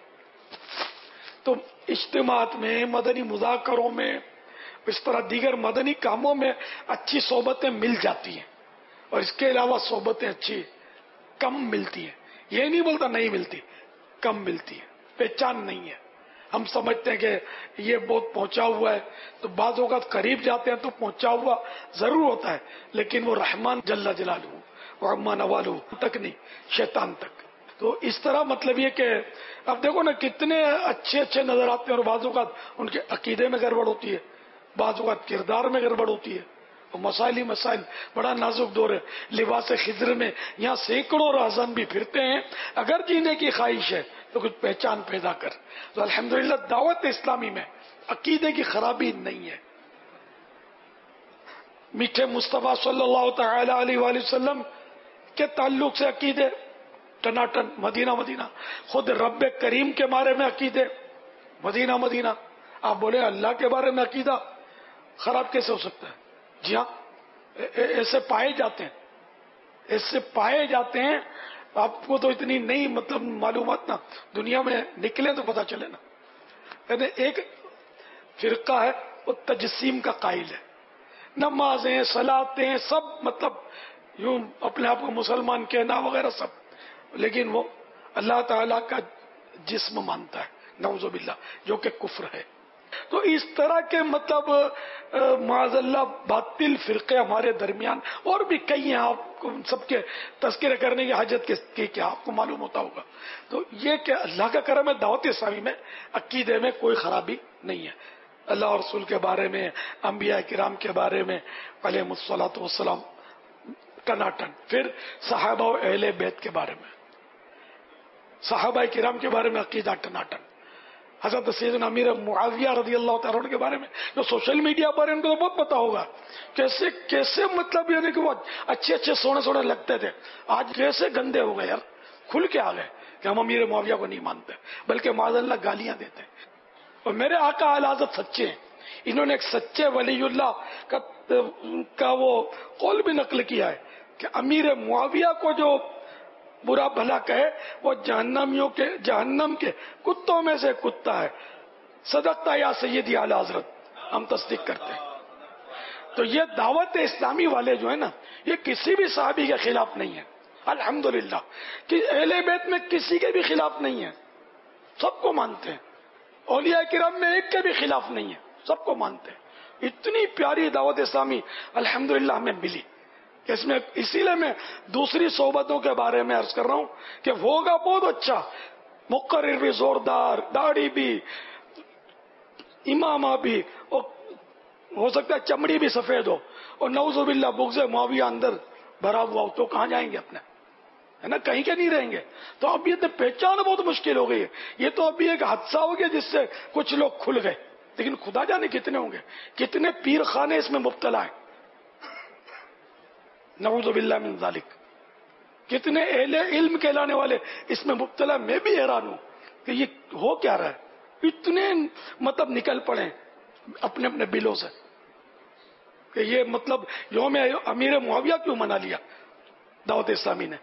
تو اجتماعات میں، مدنی مذاکروں میں، اس طرح دیگر مدنی کاموں میں اچھی صحبتیں مل جاتی ہیں. اور اس کے علاوہ صحبتیں اچھی کم ملتی ہیں. یہ نہیں بولتا نہیں ملتی، کم ملتی ہے، پہچان نہیں ہے. ہم سمجھتے ہیں کہ یہ بہت پہنچا ہوا ہے، تو بعض اوقات قریب جاتے ہیں تو پہنچا ہوا ضرور ہوتا ہے، لیکن وہ رحمان جل جلالہ ورحمان والو تک نہیں، شیطان تک. تو اس طرح مطلب یہ کہ اب دیکھو نا کتنے اچھے اچھے نظر آتے ہیں اور بعض اوقات ان کے عقیدے میں گڑبڑ ہوتی ہے، بعض اوقات کردار میں گڑبڑ ہوتی ہے. اور مسائل ہی مسائل، بڑا نازک دور ہے. لباس خضر میں یہاں سینکڑوں راہزن بھی پھرتے ہیں. اگر جینے کی خواہش ہے تو کچھ پہچان پیدا کر. تو الحمدللہ دعوت اسلامی میں عقیدے کی خرابی نہیں ہے. میٹھے مصطفیٰ صلی اللہ تعالی علیہ وآلہ وسلم کے تعلق سے عقیدے ٹناٹن، مدینہ مدینہ. خود رب کریم کے بارے میں عقیدے مدینہ مدینہ. آپ بولے اللہ کے بارے میں عقیدہ خراب کیسے ہو سکتا ہے؟ جی ہاں، ایسے پائے جاتے ہیں، ایسے پائے جاتے ہیں. آپ کو تو اتنی نئی مطلب معلومات نا دنیا میں نکلے تو پتا چلے نا. یعنی ایک فرقہ ہے وہ تجسیم کا قائل ہے، نمازیں صلاتیں سب مطلب یوں اپنے آپ کو مسلمان کہنا وغیرہ سب، لیکن وہ اللہ تعالیٰ کا جسم مانتا ہے، نعوذ باللہ، جو کہ کفر ہے. تو اس طرح کے مطلب معاذ اللہ باطل فرقے ہمارے درمیان اور بھی کئی ہیں، آپ کو سب کے تذکرہ کرنے کی حاجت کی کیا، آپ کو معلوم ہوتا ہوگا. تو یہ کہ اللہ کا کرم ہے، دعوت اسلامی میں عقیدے میں کوئی خرابی نہیں ہے. اللہ اور رسول کے بارے میں، انبیاء کرام کے بارے میں علیہم الصلوۃ والسلام ٹناٹن. پھر صحابہ و اہل بیت کے بارے میں، صحابہ کرام کے بارے میں عقیدہ ٹناٹن. حضرت سیدنا امیر معاویہ رضی اللہ تعالیٰ عنہ کے بارے میں جو سوشل میڈیا پر ان کو تو بہت پتا ہوگا کیسے کیسے مطلب یعنی کہ وہ اچھے اچھے سونے سونے لگتے تھے، آج کیسے گندے ہو گئے یار، کھل کے آ گئے کہ ہم امیر معاویہ کو نہیں مانتے، بلکہ معاذ اللہ گالیاں دیتے ہیں. اور میرے آقا اعلی حضرت سچے ہیں، انہوں نے ایک سچے ولی اللہ کا, کا وہ قول بھی نقل کیا ہے کہ امیر معاویہ کو جو برا بھلا کہے وہ جہنمیوں کے جہنم کے کتوں میں سے کتا ہے. صدقتا یا سیدی اعلی حضرت، ہم تصدیق کرتے ہیں. تو یہ دعوت اسلامی والے جو ہے نا، یہ کسی بھی صحابی کے خلاف نہیں ہے الحمدللہ، کہ اہل بیت میں کسی کے بھی خلاف نہیں ہے، سب کو مانتے ہیں. اولیاء کرام میں ایک کے بھی خلاف نہیں ہے، سب کو مانتے ہیں. اتنی پیاری دعوت اسلامی الحمدللہ ہمیں ملی. اس میں اسی لیے میں دوسری صحبتوں کے بارے میں عرض کر رہا ہوں کہ ہوگا بہت اچھا، مقرر بھی زوردار، داڑھی بھی، امامہ بھی، اور ہو سکتا ہے چمڑی بھی سفید ہو، اور نعوذ باللہ بغض معاویہ اندر بھرا ہوا ہو، تو کہاں جائیں گے اپنے، ہے نا، کہیں کے نہیں رہیں گے. تو اب یہ تو پہچان بہت مشکل ہو گئی ہے. یہ تو ابھی ایک حادثہ ہو گیا جس سے کچھ لوگ کھل گئے، لیکن خدا جانے کتنے ہوں گے، کتنے پیر خانے اس میں مبتلا ہیں، نعوذ باللہ من ذالک. کتنے اہل علم کہلانے والے اس میں مبتلا. میں بھی حیران ہوں کہ یہ ہو کیا رہا ہے، اتنے مطلب نکل پڑے اپنے اپنے بلوں سے کہ یہ مطلب یوم امیر معاویہ کیوں منا لیا دعوت اسلامی نے.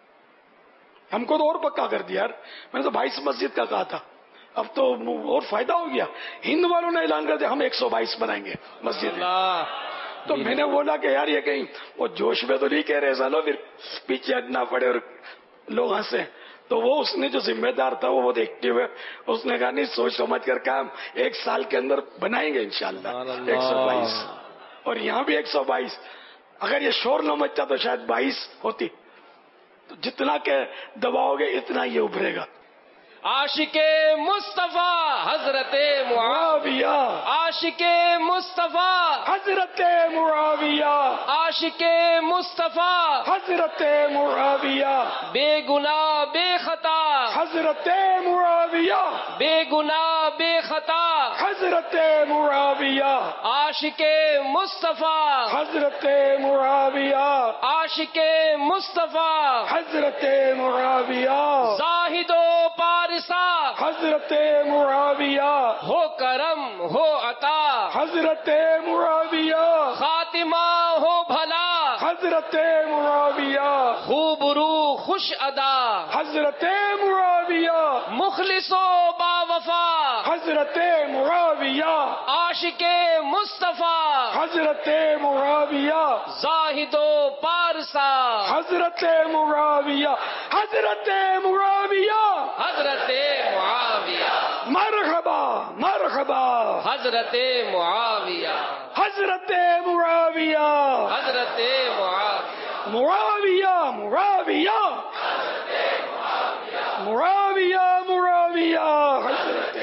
ہم کو تو اور پکا کر دیا یار. میں نے تو بائیس مسجد کا کہا تھا، اب تو اور فائدہ ہو گیا. ہند والوں نے اعلان کر دیا ہم ایک سو بائیس بنائیں گے مسجد. تو میں نے بولا کہ یار یہ کہیں وہ جوش میں تو نہیں کہہ رہے سالو پھر پیچھے ہٹنا پڑے اور لوگ ہنسے. تو وہ اس نے جو ذمہ دار تھا وہ بہت ایکٹیو ہے، اس نے کہا نہیں سوچ سمجھ کر کام ایک سال کے اندر بنائیں گے انشاءاللہ ایک سو بائیس. اور یہاں بھی ایک سو بائیس. اگر یہ شور نہ مچتا تو شاید بائیس ہوتی. تو جتنا کہ دباؤ گے اتنا یہ ابھرے گا. عاشق مصطفیٰ حضرت معاویہ، عاشق مصطفیٰ حضرت معاویہ، عاشق مصطفیٰ حضرت معاویہ، بے گناہ بے خطا، حضرت معاویہ، بے گناہ بے خطا، حضرت معاویہ، عاشق مصطفیٰ حضرت معاویہ، عاشق مصطفیٰ حضرت معاویہ، زاہد و پارسا، حضرت معاویہ، ہو کرم ہو عطا، حضرت معاویہ، خاتمہ ہو بھلا، حضرت معاویہ، خوب رو خوش ادا، حضرت معاویہ، مخلص و با وفا، حضرت معاویہ، عاشق مصطفیٰ حضرت معاویہ، زاہد و پارسا، حضرت معاویہ، حضرت معاویہ، حضرت معاویہ، مرحبا مرحبا، حضرت معاویہ، حضرت معاویہ، حضرت معاویہ، معاویہ معاویہ، معاویہ معاویہ، حضرت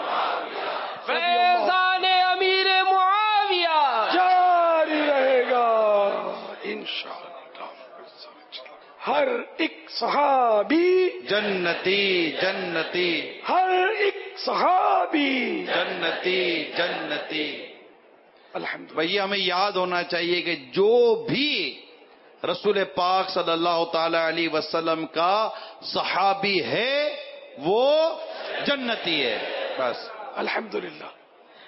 فیضان امیر معاویہ جاری رہے گا انشاءاللہ. ہر ایک صحابی جنتی جنتی، ہر ایک صحابی جنتی جنتی. الحمدللہ. بھئی ہمیں یاد ہونا چاہیے کہ جو بھی رسول پاک صلی اللہ تعالی علیہ وسلم کا صحابی ہے وہ جنتی ہے. بس الحمدللہ.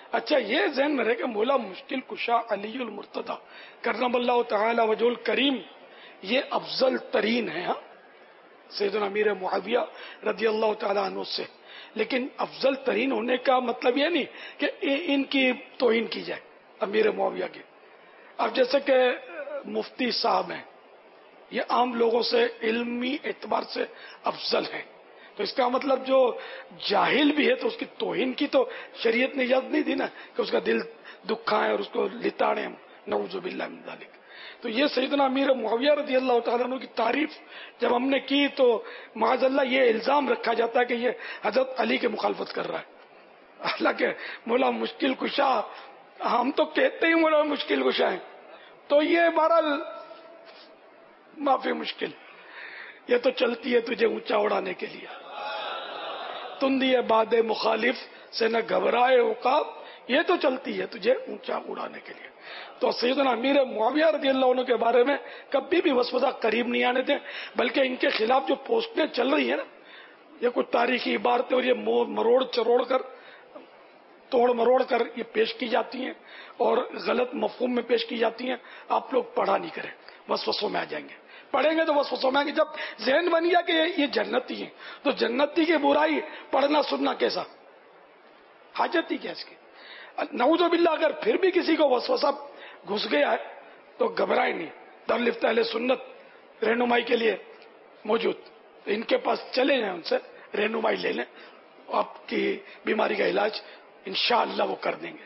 اچھا یہ ذہن میں رہے کہ مولا مشکل کشا علی المرتضی کرم اللہ تعالی وجہ الکریم یہ افضل ترین ہے. ہاں سیدنا امیر معاویہ رضی اللہ تعالی عنہ سے، لیکن افضل ترین ہونے کا مطلب یہ نہیں کہ ان کی توہین کی جائے امیر معاویہ کی. اب جیسے کہ مفتی صاحب ہیں، یہ عام لوگوں سے علمی اعتبار سے افضل ہیں، تو اس کا مطلب جو جاہل بھی ہے تو اس کی توہین کی تو شریعت نے اجازت نہیں دی نا کہ اس کا دل دکھائیں اور اس کو لتاڑیں، نعوذ باللہ من ذالک. تو یہ سیدنا امیر معاویہ رضی اللہ تعالیٰ عنہ کی تعریف جب ہم نے کی تو معاذ اللہ یہ الزام رکھا جاتا ہے کہ یہ حضرت علی کی مخالفت کر رہا ہے. حالانکہ مولا مشکل کشا، ہم تو کہتے ہی مولا مشکل کشا ہیں، تو یہ بہرحال معافی مشکل، یہ تو چلتی ہے تجھے اونچا اڑانے کے لیے. تندی باد مخالف سے نہ گھبرائے عقاب، یہ تو چلتی ہے تجھے اونچا اڑانے کے لیے. تو سیدنا امیر معاویہ رضی اللہ عنہ کے بارے میں کبھی بھی وسوسہ قریب نہیں آنے دیں، بلکہ ان کے خلاف جو پوسٹیں چل رہی ہیں نا، یہ کچھ تاریخی عبارتیں اور یہ مروڑ چروڑ کر توڑ مروڑ کر یہ پیش کی جاتی ہیں اور غلط مفہوم میں پیش کی جاتی ہیں. آپ لوگ پڑھا نہیں کریں، وسوسوں میں آ جائیں گے. پڑھیں گے تو وسوسوں میں آئیں گے. جب ذہن بن گیا کہ یہ جنتی ہیں تو جنتی کی برائی پڑھنا سننا کیسا حاجت ہی کیا اس کی. نعوذ باللہ اگر پھر بھی کسی کو وسوسہ گھس گیا ہے تو گھبرائے نہیں. دارالفتہ اہل سنت رہنمائی کے لیے موجود، ان کے پاس چلے جائیں، ان سے رہنمائی لے لیں، آپ کی بیماری کا علاج انشاءاللہ وہ کر دیں گے.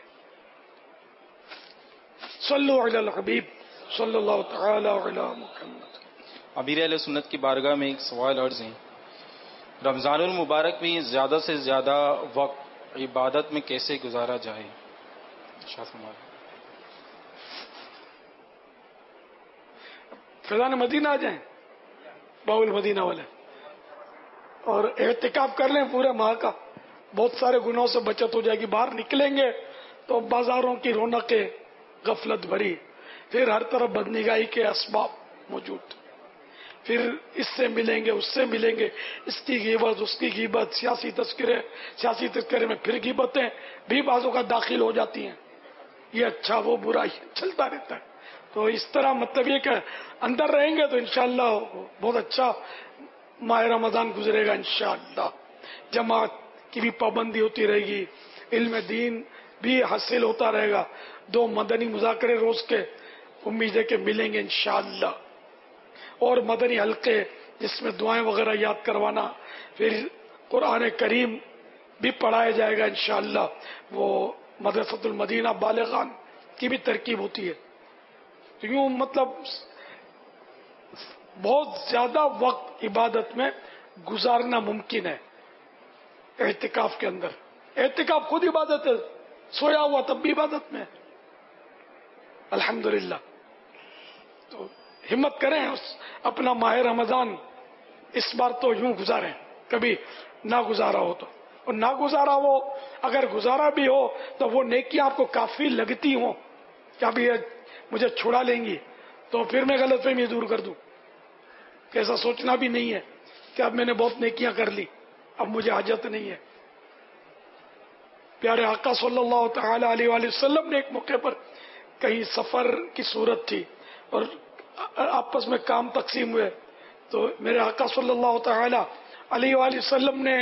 صلو علی الحبیب صلی اللہ تعالی علی محمد. امیر اہل سنت کی بارگاہ میں ایک سوال عرض ہے، رمضان المبارک میں زیادہ سے زیادہ وقت عبادت میں کیسے گزارا جائے؟ شاہ فرمائیں. فیضان مدینہ آ جائیں باول مدینہ والے اور اعتکاف کر لیں پورے ماہ کا، بہت سارے گناہوں سے بچت ہو جائے گی. باہر نکلیں گے تو بازاروں کی رونقیں غفلت بھری، پھر ہر طرف بدنگاہی کے اسباب موجود، پھر اس سے ملیں گے اس سے ملیں گے، اس کی غیبت اس کی غیبت، سیاسی تذکرے سیاسی تذکرے میں پھر غیبتیں بھی بعضوں کا داخل ہو جاتی ہیں. یہ اچھا وہ برا چلتا رہتا ہے. تو اس طرح مطلب یہ کہ اندر رہیں گے تو انشاءاللہ بہت اچھا ماہ رمضان گزرے گا انشاءاللہ. جماعت کی بھی پابندی ہوتی رہے گی، علم دین بھی حاصل ہوتا رہے گا. دو مدنی مذاکرے روز کے امید ہے کہ ملیں گے انشاءاللہ، اور مدنی حلقے جس میں دعائیں وغیرہ یاد کروانا، پھر قرآن کریم بھی پڑھایا جائے گا انشاءاللہ. وہ مدرسۃ المدینہ بالغان کی بھی ترکیب ہوتی ہے. تو یوں مطلب بہت زیادہ وقت عبادت میں گزارنا ممکن ہے اعتکاف کے اندر. اعتکاف خود عبادت ہے، سویا ہوا تب بھی عبادت میں الحمدللہ. تو ہمت کریں اپنا ماہ رمضان اس بار تو یوں گزاریں، کبھی نہ گزارا ہو تو، اور نہ گزارا ہو اگر گزارا بھی ہو تو وہ نیکیاں آپ کو کافی لگتی ہوں کہ اب یہ مجھے چھڑا لیں گی تو پھر میں غلط فہمی دور کر دوں. کہ ایسا سوچنا بھی نہیں ہے کہ اب میں نے بہت نیکیاں کر لی، اب مجھے حاجت نہیں ہے. پیارے آقا صلی اللہ تعالی علیہ وآلہ وسلم نے ایک موقع پر کہیں سفر کی صورت تھی اور آپس میں کام تقسیم ہوئے، تو میرے آقا صلی اللہ تعالی علیہ وآلہ وسلم نے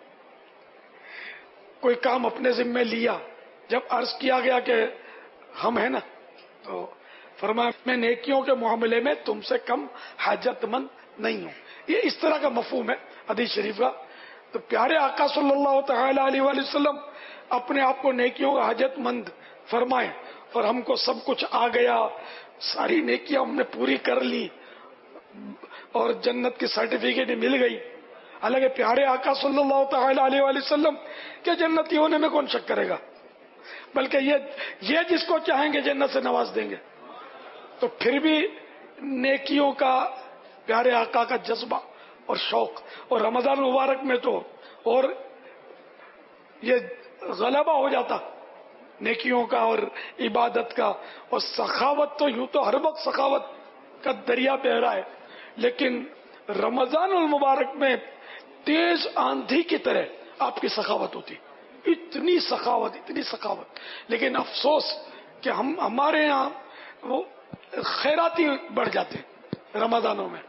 کوئی کام اپنے ذمہ لیا. جب عرض کیا گیا کہ ہم ہیں نا، تو فرمایا میں نیکیوں کے معاملے میں تم سے کم حاجت مند نہیں ہوں. یہ اس طرح کا مفہوم ہے حدیث شریف کا. تو پیارے آقا صلی اللہ تعالی علیہ وآلہ وسلم اپنے آپ کو نیکیوں کا حاجت مند فرمائے، اور ہم کو سب کچھ آ گیا، ساری نیکیاں ہم نے پوری کر لی اور جنت کی سرٹیفکیٹ مل گئی. حالانکہ پیارے آقا صلی اللہ تعالی علیہ وآلہ وسلم کے جنتی ہونے میں کون شک کرے گا، بلکہ یہ یہ جس کو چاہیں گے جنت سے نواز دیں گے. تو پھر بھی نیکیوں کا پیارے آقا کا جذبہ اور شوق، اور رمضان مبارک میں تو اور یہ غلبہ ہو جاتا نیکیوں کا اور عبادت کا. اور سخاوت تو یوں تو ہر وقت سخاوت کا دریا بہ رہا ہے، لیکن رمضان المبارک میں تیز آندھی کی طرح آپ کی سخاوت ہوتی. اتنی سخاوت اتنی سخاوت. لیکن افسوس کہ ہم ہمارے یہاں وہ خیراتی بڑھ جاتے ہیں رمضانوں میں.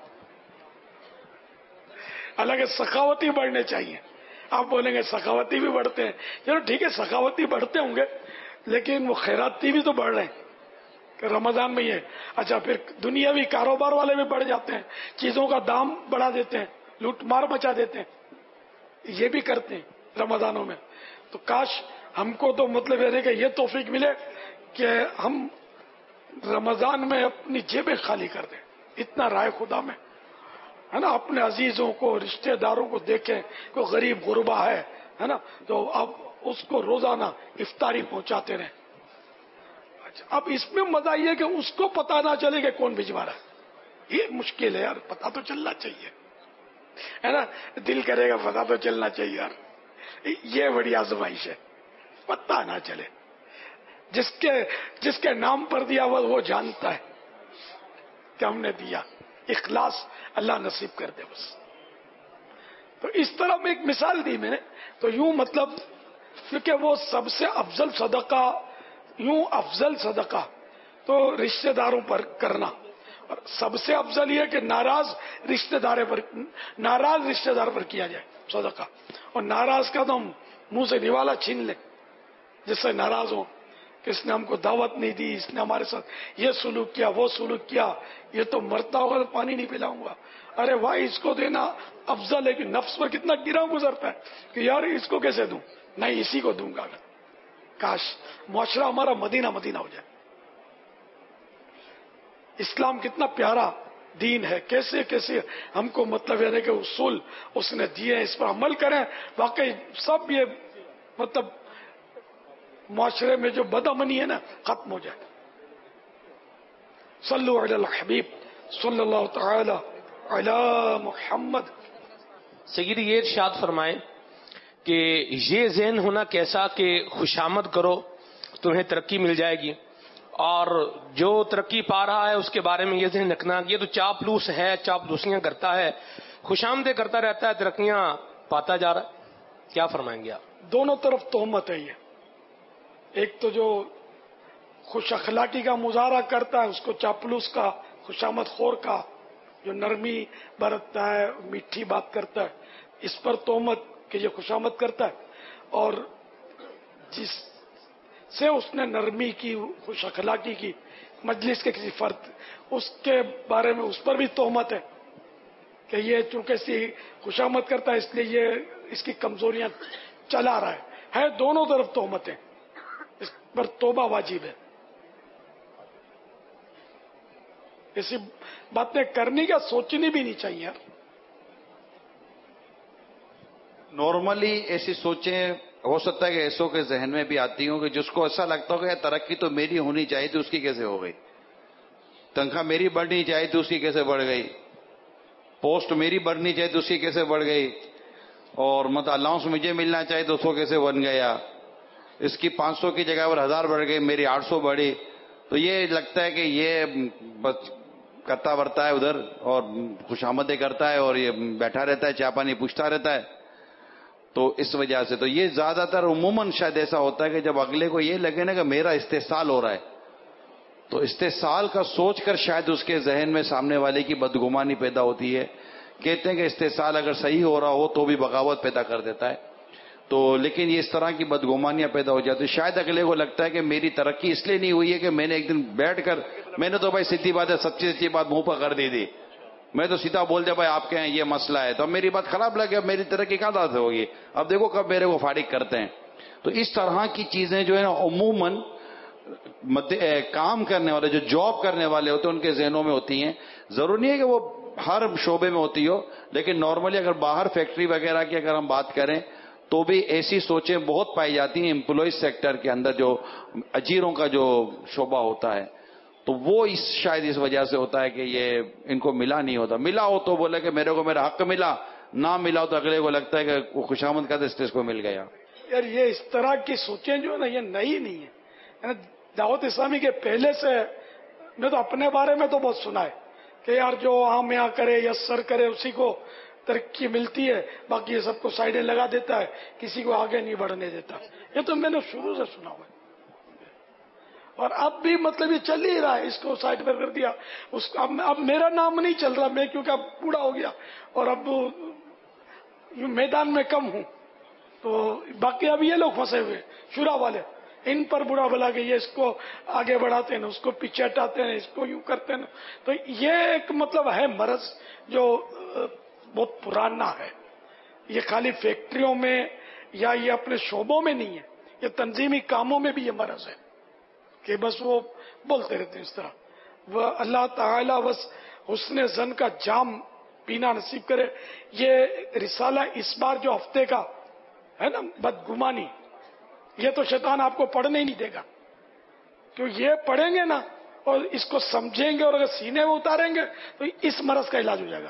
حالانکہ سخاوتی بڑھنے چاہیے. آپ بولیں گے سخاوتی بھی بڑھتے ہیں، چلو ٹھیک ہے سخاوتی بڑھتے ہوں گے، لیکن وہ خیراتی بھی تو بڑھ رہے ہیں کہ رمضان میں یہ. اچھا پھر دنیاوی کاروبار والے بھی بڑھ جاتے ہیں، چیزوں کا دام بڑھا دیتے ہیں، لوٹ مار مچا دیتے ہیں، یہ بھی کرتے ہیں رمضانوں میں. تو کاش ہم کو تو مطلب یہ ہے کہ یہ توفیق ملے کہ ہم رمضان میں اپنی جیبیں خالی کر دیں. اتنا رائے خدا میں ہے نا، اپنے عزیزوں کو رشتہ داروں کو دیکھیں، کوئی غریب غربا ہے ہے نا، تو اب اس کو روزانہ افطاری پہنچاتے رہیں. اچھا اب اس میں مزہ یہ کہ اس کو پتا نہ چلے کہ کون بھجوا رہا ہے. یہ مشکل ہے یار، پتا تو چلنا چاہیے ہے نا. دل کرے گا پتا تو چلنا چاہیے یار. یہ بڑی آزمائش ہے، پتا نہ چلے. جس کے جس کے نام پر دیا ہوا وہ جانتا ہے کہ ہم نے دیا. اخلاص اللہ نصیب کر دے بس. تو اس طرح میں ایک مثال دی میں نے. تو یوں مطلب کیونکہ وہ سب سے افضل صدقہ، یوں افضل صدقہ تو رشتہ داروں پر کرنا، اور سب سے افضل یہ کہ ناراض رشتہ دار پر ناراض رشتہ دار پر کیا جائے صدقہ. اور ناراض کا تو ہم منہ سے نوالا چھین لیں جس سے ناراض ہو کہ اس نے ہم کو دعوت نہیں دی، اس نے ہمارے ساتھ یہ سلوک کیا وہ سلوک کیا، یہ تو مرتا ہوگا تو پانی نہیں پلاؤں گا. ارے بھائی اس کو دینا افضل ہے کہ نفس پر کتنا گرا گزرتا ہے کہ یار اس کو کیسے دوں، نہیں اسی کو دوں گا. کاش معاشرہ ہمارا مدینہ مدینہ ہو جائے. اسلام کتنا پیارا دین ہے، کیسے کیسے ہم کو مطلب ہے کہ اصول اس نے دیے، اس پر عمل کریں. واقعی سب یہ مطلب معاشرے میں جو بدامنی ہے نا ختم ہو جائے. صلو علی الحبیب صلی اللہ تعالی علی محمد. سیدی یہ ارشاد فرمائیں کہ یہ ذہن ہونا کیسا کہ خوشامد کرو تمہیں ترقی مل جائے گی، اور جو ترقی پا رہا ہے اس کے بارے میں یہ ذہن رکھنا یہ تو چاپلوس ہے، چاپلوسیاں کرتا ہے، خوشامدیں کرتا رہتا ہے، ترقیاں پاتا جا رہا ہے. کیا فرمائیں گے آپ؟ دونوں طرف تہمت ہے. یہ ایک تو جو خوش اخلاقی کا مظاہرہ کرتا ہے اس کو چاپلوس کا، خوشامد خور کا، جو نرمی برتتا ہے میٹھی بات کرتا ہے اس پر تہمت کہ یہ خوشامد کرتا ہے. اور جس سے اس نے نرمی کی، خوش اخلاقی کی، مجلس کے کسی فرد اس کے بارے میں اس پر بھی تہمت ہے کہ یہ چونکہ اسی خوشامد کرتا ہے اس لیے یہ اس کی کمزوریاں چلا رہا ہے. ہے دونوں طرف تہمتیں، اس پر توبہ واجب ہے. ایسی باتیں کرنی کا سوچنی بھی نہیں چاہیے. نارملی ایسی سوچیں ہو سکتا ہے کہ ایسوں کے ذہن میں بھی آتی ہوں کہ جس کو ایسا لگتا ہو کہ ترقی تو میری ہونی چاہیے تھی اس کی کیسے ہو گئی، تنخواہ میری بڑھنی چاہیے تھی اس کی کیسے بڑھ گئی، پوسٹ میری بڑھنی چاہیے تھی اس کی کیسے بڑھ گئی، اور مطلب الاؤنس مجھے ملنا چاہیے تو اس کو کیسے بن گیا، اس کی پانچ سو کی جگہ پر ہزار بڑھ گئی، میری آٹھ سو بڑھی. تو یہ لگتا ہے کہ یہ بس کرتا برتا ہے ادھر اور خوشامدیں کرتا ہے اور یہ بیٹھا رہتا ہے چائے پانی پوچھتا رہتا ہے. تو اس وجہ سے تو یہ زیادہ تر عموماً شاید ایسا ہوتا ہے کہ جب اگلے کو یہ لگے نا کہ میرا استحصال ہو رہا ہے تو استحصال کا سوچ کر شاید اس کے ذہن میں سامنے والے کی بدگمانی پیدا ہوتی ہے. کہتے ہیں کہ استحصال اگر صحیح ہو رہا ہو تو بھی بغاوت پیدا کر دیتا ہے. تو لیکن یہ اس طرح کی بدگمانیاں پیدا ہو جاتی. شاید اگلے کو لگتا ہے کہ میری ترقی اس لیے نہیں ہوئی ہے کہ میں نے ایک دن بیٹھ کر میں نے تو بھائی سیدھی بات ہے سچی سچی بات منہ پر کر دی تھی، میں تو سیدھا بول دیا بھائی آپ کے ہیں یہ مسئلہ ہے، تو اب میری بات خراب لگے، اب میری ترقی کہاں سے ہوگی، اب دیکھو کب میرے کو فارغ کرتے ہیں. تو اس طرح کی چیزیں جو ہے نا عموماً کام کرنے والے جو جاب کرنے والے ہوتے ہیں ان کے ذہنوں میں ہوتی ہیں. ضروری نہیں ہے کہ وہ ہر شعبے میں ہوتی ہو، لیکن نارملی اگر باہر فیکٹری وغیرہ کی اگر ہم بات کریں تو بھی ایسی سوچیں بہت پائی جاتی ہیں امپلائیز سیکٹر کے اندر جو اجیروں کا جو شعبہ ہوتا ہے. تو وہ اس شاید اس وجہ سے ہوتا ہے کہ یہ ان کو ملا نہیں ہوتا. ملا ہو تو بولے کہ میرے کو میرا حق ملا، نہ ملا ہو تو اگلے کو لگتا ہے کہ وہ خوشامد کا اس کو مل گیا. یار یہ اس طرح کی سوچیں جو ہے نا یہ نئی نہیں ہے. دعوت اسلامی کے پہلے سے میں تو اپنے بارے میں تو بہت سنا ہے کہ یار جو ہم یہاں کرے یا سر کرے اسی کو ترقی ملتی ہے، باقی یہ سب کو سائڈیں لگا دیتا ہے، کسی کو آگے نہیں بڑھنے دیتا. یہ تو میں نے شروع سے سنا ہوا ہے، اور اب بھی مطلب یہ چل ہی رہا ہے. اس کو سائڈ پر کر دیا، اس کو اب, اب میرا نام نہیں چل رہا، میں کیونکہ اب بوڑھا ہو گیا اور اب یوں میدان میں کم ہوں، تو باقی اب یہ لوگ پھنسے ہوئے شورا والے، ان پر برا بلا کے یہ اس کو آگے بڑھاتے ہیں، اس کو پیچھے ہٹاتے ہیں، اس کو یوں کرتے ہیں. تو یہ ایک مطلب ہے مرض جو بہت پرانا ہے. یہ خالی فیکٹریوں میں یا یہ اپنے شعبوں میں نہیں ہے، یہ تنظیمی کاموں میں بھی یہ مرض ہے کہ بس وہ بولتے رہتے ہیں اس طرح. وہ اللہ تعالی بس حسن زن کا جام پینا نصیب کرے. یہ رسالہ اس بار جو ہفتے کا ہے نا بدگمانی، یہ تو شیطان آپ کو پڑھنے ہی نہیں دے گا، کیوں یہ پڑھیں گے نا اور اس کو سمجھیں گے اور اگر سینے میں اتاریں گے تو اس مرض کا علاج ہو جائے گا.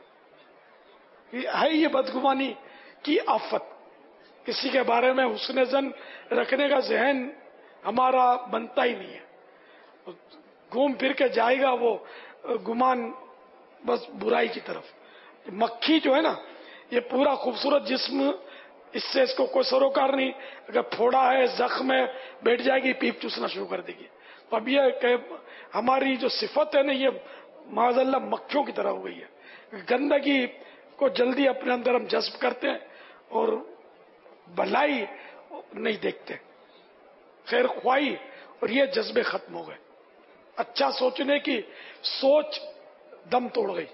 ہے یہ بدگمانی کی آفت، کسی کے بارے میں حسن زن رکھنے کا ذہن ہمارا بنتا ہی نہیں ہے. گھوم پھر کے جائے گا وہ گمان بس برائی کی طرف. مکھی جو ہے نا، یہ پورا خوبصورت جسم، اس سے اس کو کوئی سروکار نہیں، اگر پھوڑا ہے زخم ہے بیٹھ جائے گی، پیپ چوسنا شروع کر دے گی. تو اب یہ کہ ہماری جو صفت ہے نا، یہ معاذ اللہ مکھیوں کی طرح ہو گئی ہے. گندگی کو جلدی اپنے اندر ہم جذب کرتے ہیں اور بھلائی نہیں دیکھتے، خیر خواہی اور یہ جذبے ختم ہو گئے. اچھا سوچنے کی سوچ دم توڑ گئی.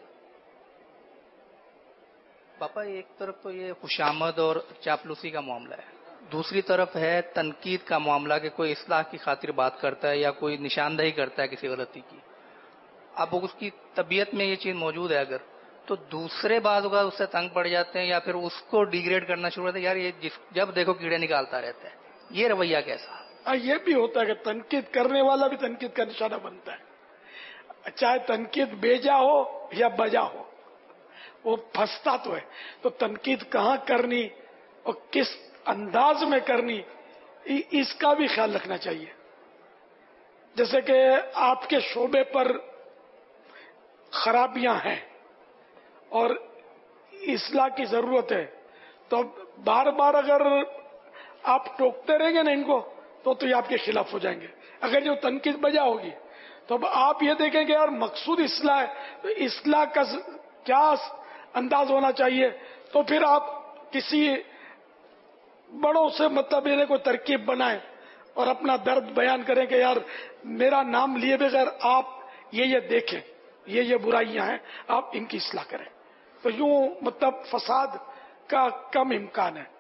پاپا ایک طرف تو یہ خوشامد اور چاپلوسی کا معاملہ ہے، دوسری طرف ہے تنقید کا معاملہ کہ کوئی اصلاح کی خاطر بات کرتا ہے یا کوئی نشاندہی کرتا ہے کسی غلطی کی. اب اس کی طبیعت میں یہ چیز موجود ہے اگر، تو دوسرے بعض اوقات اس سے تنگ پڑ جاتے ہیں یا پھر اس کو ڈیگریڈ کرنا شروع کرتے ہیں، یار یہ جس جب دیکھو کیڑے نکالتا رہتا ہے. یہ رویہ کیسا؟ یہ بھی ہوتا ہے کہ تنقید کرنے والا بھی تنقید کا نشانہ بنتا ہے، چاہے تنقید بیجا ہو یا بجا ہو، وہ پھنستا تو ہے. تو تنقید کہاں کرنی اور کس انداز میں کرنی، اس کا بھی خیال رکھنا چاہیے. جیسے کہ آپ کے شعبے پر خرابیاں ہیں اور اصلاح کی ضرورت ہے، تو بار بار اگر آپ ٹوکتے رہیں گے نا ان کو تو تو یہ آپ کے خلاف ہو جائیں گے. اگر جو تنقید بجا ہوگی تو اب آپ یہ دیکھیں کہ یار مقصود اصلاح ہے، تو اصلاح کا کیا انداز ہونا چاہیے. تو پھر آپ کسی بڑوں سے مطلب یہ کوئی ترکیب بنائیں اور اپنا درد بیان کریں کہ یار میرا نام لیے بغیر آپ یہ یہ دیکھیں، یہ یہ برائیاں ہیں، آپ ان کی اصلاح کریں. تو یوں مطلب فساد کا کم امکان ہے.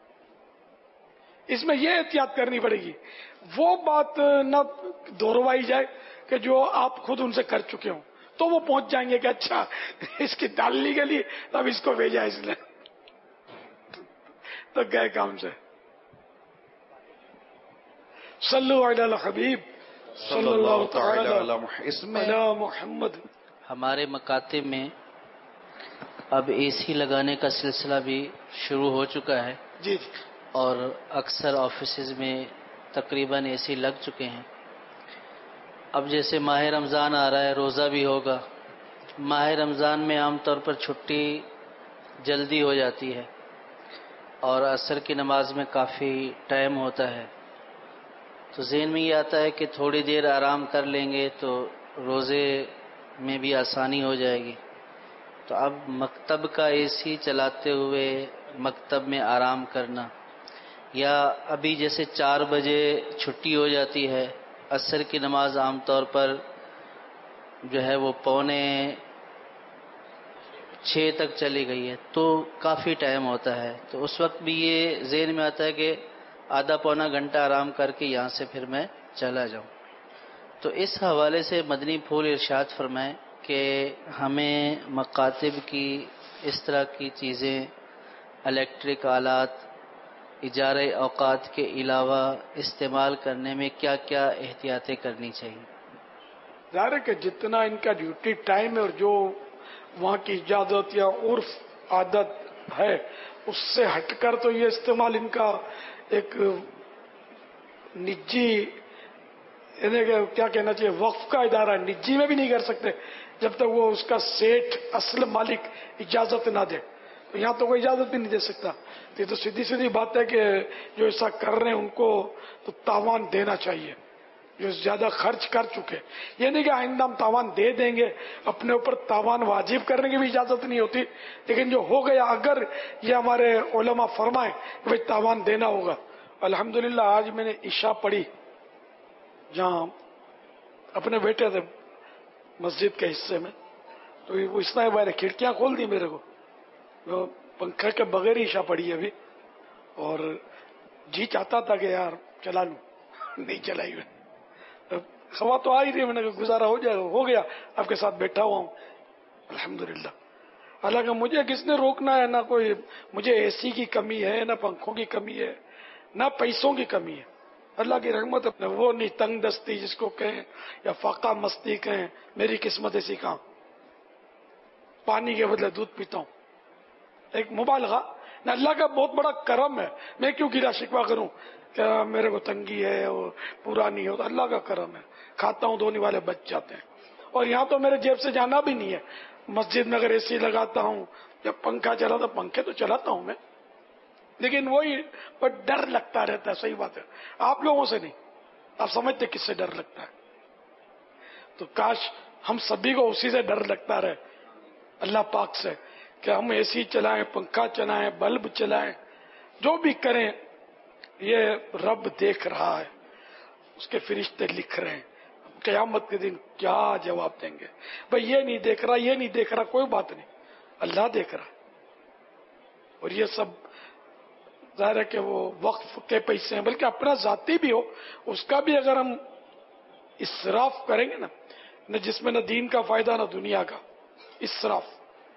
اس میں یہ احتیاط کرنی پڑے گی، وہ بات نہ دہروائی جائے کہ جو آپ خود ان سے کر چکے ہوں، تو وہ پہنچ جائیں گے کہ اچھا اس کی ڈالنے کے لیے تب اس کو بھیجا اس نے، تو گئے کام سے. صلو علی الحبیب صلی اللہ تعالی علی محمد. ہمارے مکاتب میں اب اے سی لگانے کا سلسلہ بھی شروع ہو چکا ہے جی اور اکثر آفیسز میں تقریباً اے سی لگ چکے ہیں. اب جیسے ماہ رمضان آ رہا ہے، روزہ بھی ہوگا. ماہ رمضان میں عام طور پر چھٹی جلدی ہو جاتی ہے اور عصر کی نماز میں کافی ٹائم ہوتا ہے، تو ذہن میں یہ آتا ہے کہ تھوڑی دیر آرام کر لیں گے تو روزے میں بھی آسانی ہو جائے گی. تو اب مکتب کا اے سی چلاتے ہوئے مکتب میں آرام کرنا، یا ابھی جیسے چار بجے چھٹی ہو جاتی ہے، عصر کی نماز عام طور پر جو ہے وہ پونے چھ تک چلی گئی ہے، تو کافی ٹائم ہوتا ہے. تو اس وقت بھی یہ ذہن میں آتا ہے کہ آدھا پونا گھنٹہ آرام کر کے یہاں سے پھر میں چلا جاؤں. تو اس حوالے سے مدنی پھول ارشاد فرمائیں کہ ہمیں مکاتب کی اس طرح کی چیزیں، الیکٹرک آلات اجارہ اوقات کے علاوہ استعمال کرنے میں کیا کیا احتیاطیں کرنی چاہیے؟ ظاہر ہے کہ جتنا ان کا ڈیوٹی ٹائم ہے اور جو وہاں کی اجازت یا عرف عادت ہے اس سے ہٹ کر تو یہ استعمال ان کا ایک نجی، یعنی کیا کہنا چاہیے، وقف کا ادارہ ہے، نجی میں بھی نہیں کر سکتے جب تک وہ اس کا سیٹ اصل مالک اجازت نہ دے. تو یہاں تو کوئی اجازت بھی نہیں دے سکتا. تو یہ تو سیدھی سیدھی بات ہے کہ جو ایسا کر رہے ہیں ان کو تو تاوان دینا چاہیے، جو زیادہ خرچ کر چکے. یہ نہیں کہ آئندہ ہم تاوان دے دیں گے، اپنے اوپر تاوان واجب کرنے کی بھی اجازت نہیں ہوتی، لیکن جو ہو گیا اگر یہ ہمارے علماء فرمائیں کہ بھائی تاوان دینا ہوگا. الحمدللہ آج میں نے عشاء پڑھی جہاں اپنے بیٹے تھے مسجد کے حصے میں، تو وہ اس طرح باہر کھڑکیاں کھول دی میرے کو، پنکھا کے بغیر ہی عشاء پڑھی ابھی، اور جی چاہتا تھا کہ یار چلا لوں، نہیں چلائی میں. خوا تو آ ہی رہی، میں نے کہا گزارا ہو جائے گا، ہو گیا، آپ کے ساتھ بیٹھا ہوا ہوں الحمدللہ. حالانکہ مجھے کس نے روکنا ہے؟ نہ کوئی مجھے اے سی کی کمی ہے، نہ پنکھوں کی کمی ہے، نہ پیسوں کی کمی ہے. اللہ کی رحمت ہے. وہ نہیں تنگ دستی جس کو کہیں یا فاقہ مستی کہیں، میری قسمت ایسی کہاں. پانی کے بدلے دودھ پیتا ہوں، ایک مبالغہ نہ. اللہ کا بہت بڑا کرم ہے، میں کیوں گرا شکوا کروں کہ میرے کو تنگی ہے اور پورا نہیں ہوتا. اللہ کا کرم ہے، کھاتا ہوں دھونے والے بچ جاتے ہیں. اور یہاں تو میرے جیب سے جانا بھی نہیں ہے. مسجد میں اگر اے سی لگاتا ہوں یا پنکھا چلاتا، پنکھے تو چلاتا ہوں میں، لیکن وہی پر ڈر لگتا رہتا ہے. صحیح بات ہے، آپ لوگوں سے نہیں. آپ سمجھتے کس سے ڈر لگتا ہے؟ تو کاش ہم سبھی کو اسی سے ڈر لگتا رہے، اللہ پاک سے، کہ ہم اے سی چلائیں، پنکھا چلائیں، بلب چلائیں، جو بھی کریں یہ رب دیکھ رہا ہے، اس کے فرشتے لکھ رہے ہیں. قیامت کے دن کیا جواب دیں گے؟ بھئی یہ نہیں دیکھ رہا، یہ نہیں دیکھ رہا، کوئی بات نہیں، اللہ دیکھ رہا. اور یہ سب ظاہر ہے کہ وہ وقف کے پیسے ہیں، بلکہ اپنا ذاتی بھی ہو، اس کا بھی اگر ہم اسراف کریں گے نا، نہ جس میں نہ دین کا فائدہ نہ دنیا کا، اسراف.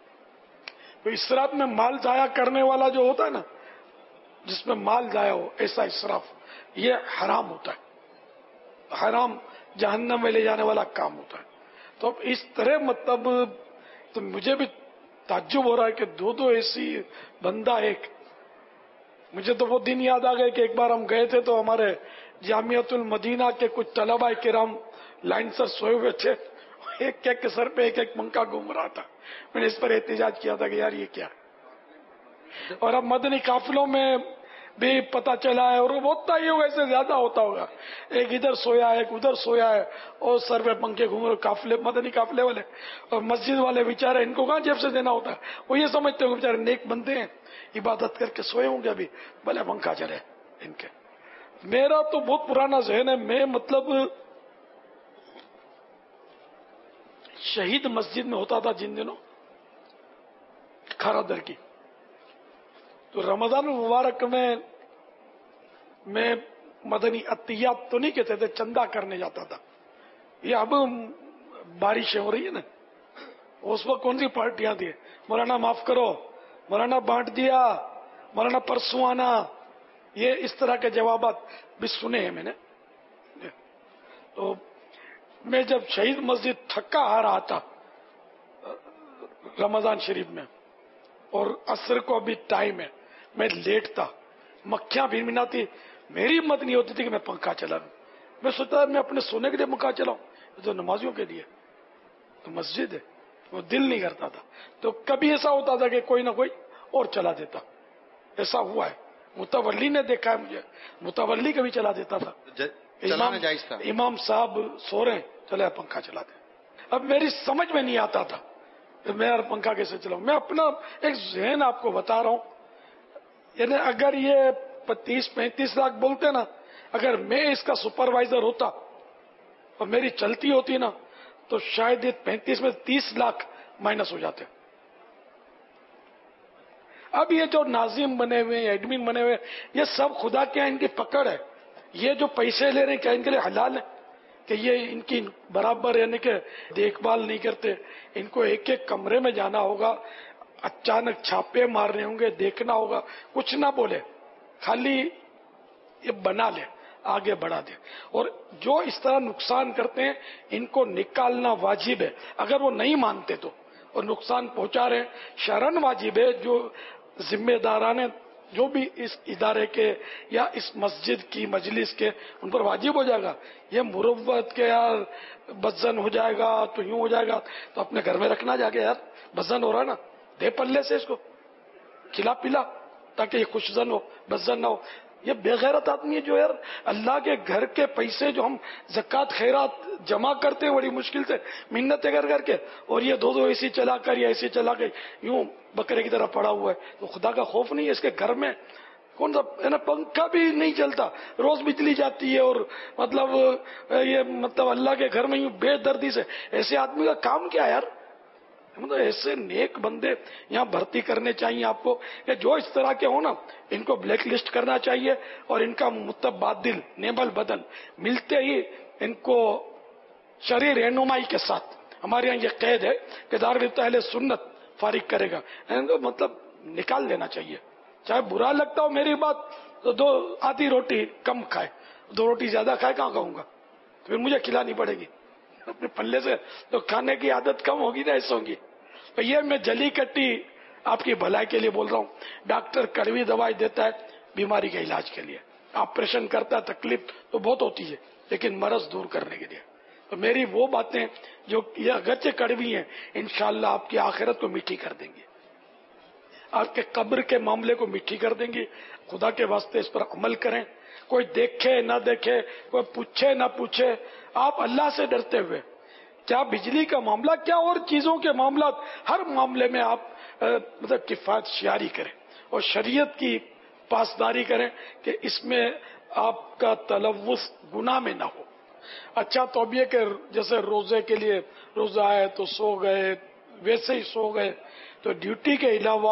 تو اسراف میں مال ضائع کرنے والا جو ہوتا ہے نا، جس میں مال ضائع ہو، ایسا اسراف یہ حرام ہوتا ہے، حرام جہنم میں لے جانے والا کام ہوتا ہے. تو اب اس طرح مطلب تو مجھے بھی تعجب ہو رہا ہے کہ دو دو ایسی بندہ ایک. مجھے تو وہ دن یاد آ گئے کہ ایک بار ہم گئے تھے تو ہمارے جامعۃ المدینہ کے کچھ طلباء کرام لائن سر سوئے ہوئے تھے، ایک ایک کے سر پہ ایک ایک پنکھا گھوم رہا تھا. میں نے اس پر احتجاج کیا تھا کہ یار یہ کیا. اور اب مدنی قافلوں میں بھی پتہ چلا ہے، اور وہ ہوتا ہی ہوگا، ایسے زیادہ ہوتا ہوگا، ایک ادھر سویا ہے ایک ادھر سویا ہے، اور سر پہ پنکھے گھوم رہے قافلے، مدنی قافلے والے. اور مسجد والے بیچارے، ان کو کہاں جیب سے دینا ہوتا ہے، وہ یہ سمجھتے ہیں بیچارے نیک بندے ہیں، عبادت کر کے سوئے ہوں گے ابھی، بھلے پنکھا چلے ان کے. میرا تو بہت پرانا ذہن ہے، میں مطلب شہید مسجد میں ہوتا تھا جن دنوں کھارا در کی، تو رمضان المبارک میں میں مدنی عطیات تو نہیں کہتے تھے، چندہ کرنے جاتا تھا. یہ اب بارشیں ہو رہی ہے نا، اس وقت کون سی پارٹیاں تھی، مولانا معاف کرو، مولانا بانٹ دیا، مولانا پرسوں آنا، یہ اس طرح کے جوابات بھی سنے ہیں میں نے. تو میں جب شہید مسجد تھکا آ رہا تھا رمضان شریف میں، اور عصر کو ابھی ٹائم ہے، میں لیٹ تھا، مکھیاں بھی مناتی، میری ہمت نہیں ہوتی تھی کہ میں پنکھا چلا لوں. میں سوچتا میں اپنے سونے کے لیے پنکھا چلاؤں، یہ تو نمازیوں کے لیے، تو مسجد ہے، وہ دل نہیں کرتا تھا. تو کبھی ایسا ہوتا تھا کہ کوئی نہ کوئی اور چلا دیتا. ایسا ہوا ہے، متولی نے دیکھا ہے مجھے، متولی کبھی چلا دیتا تھا. امام, امام صاحب سو رہے ہیں، چلے پنکھا چلا دیں. اب میری سمجھ میں نہیں آتا تھا میں یار پنکھا کیسے چلاؤں. میں اپنا ایک ذہن آپ کو بتا رہا ہوں، یعنی اگر یہ پچیس پینتیس لاکھ بولتے نا، اگر میں اس کا سپروائزر ہوتا اور میری چلتی ہوتی نا، تو شاید یہ پینتیس میں تیس لاکھ مائنس ہو جاتے. اب یہ جو ناظم بنے ہوئے ہیں، ایڈمن بنے ہوئے، یہ سب خدا کیا ان کی پکڑ ہے. یہ جو پیسے لے رہے ہیں کیا ان کے لیے حلال ہے کہ یہ ان کی برابر یعنی کہ دیکھ بھال نہیں کرتے؟ ان کو ایک ایک کمرے میں جانا ہوگا، اچانک چھاپے مارنے ہوں گے، دیکھنا ہوگا، کچھ نہ بولے، خالی یہ بنا لے، آگے بڑھا دے. اور جو اس طرح نقصان کرتے ہیں ان کو نکالنا واجب ہے، اگر وہ نہیں مانتے تو، اور نقصان پہنچا رہے ہیں شرن واجب ہے. جو ذمہ داران جو بھی اس ادارے کے یا اس مسجد کی مجلس کے، ان پر واجب ہو جائے گا. یہ مروت کے یار بزن ہو جائے گا تو یوں ہو جائے گا، تو اپنے گھر میں رکھنا جا کے، یار بزن ہو رہا نا، دے پلے سے اس کو. کھلا پلا تاکہ یہ خوشزن ہو بزن نہ ہو. یہ بے غیرت آدمی ہے جو یار اللہ کے گھر کے پیسے جو ہم زکوٰۃ خیرات جمع کرتے ہیں بڑی مشکل سے منتیں کر کر کے, اور یہ دو دو ایسی چلا کر یا ایسی چلا کر یوں بکرے کی طرح پڑا ہوا ہے. تو خدا کا خوف نہیں ہے اس کے گھر میں؟ کون سا ہے نا, پنکھا بھی نہیں چلتا, روز بجلی جاتی ہے, اور مطلب یہ مطلب اللہ کے گھر میں یوں بے دردی سے. ایسے آدمی کا کام کیا یار؟ مطلب ایسے نیک بندے یہاں بھرتی کرنے چاہیے آپ کو کہ جو اس طرح کے ہوں نا, ان کو بلیک لسٹ کرنا چاہیے, اور ان کا متبادل نیبل بدل ملتے ہی ان کو شرعی رہنمائی کے ساتھ. ہمارے یہاں یہ قید ہے کہ دارالفتا اہل سنت فارغ کرے گا, ان کو مطلب نکال دینا چاہیے. چاہے برا لگتا ہو میری بات تو دو آدھی روٹی کم کھائے, دو روٹی زیادہ کھائے کہاں کہوں گا, تو پھر مجھے کھلانی پڑے گی اپنے پلے سے, تو کھانے کی عادت کم ہوگی نا ایسے ہوگی. تو یہ میں جلی کٹی آپ کی بھلائی کے لیے بول رہا ہوں. ڈاکٹر کڑوی دوائی دیتا ہے بیماری کے علاج کے لیے, آپریشن کرتا ہے تکلیف تو بہت ہوتی ہے لیکن مرض دور کرنے کے لیے. تو میری وہ باتیں جو یہ اگرچہ کڑوی ہیں انشاءاللہ آپ کی آخرت کو میٹھی کر دیں گی, آپ کے قبر کے معاملے کو میٹھی کر دیں گی. خدا کے واسطے اس پر عمل کریں, کوئی دیکھے نہ دیکھے, کوئی پوچھے نہ پوچھے, آپ اللہ سے ڈرتے ہوئے, کیا بجلی کا معاملہ کیا اور چیزوں کے معاملات, ہر معاملے میں آپ مطلب کفایت شیاری کریں اور شریعت کی پاسداری کریں کہ اس میں آپ کا تلوث گناہ میں نہ ہو. اچھا تو اب یہ کہ جیسے روزے کے لیے روزہ آئے تو سو گئے, ویسے ہی سو گئے, تو ڈیوٹی کے علاوہ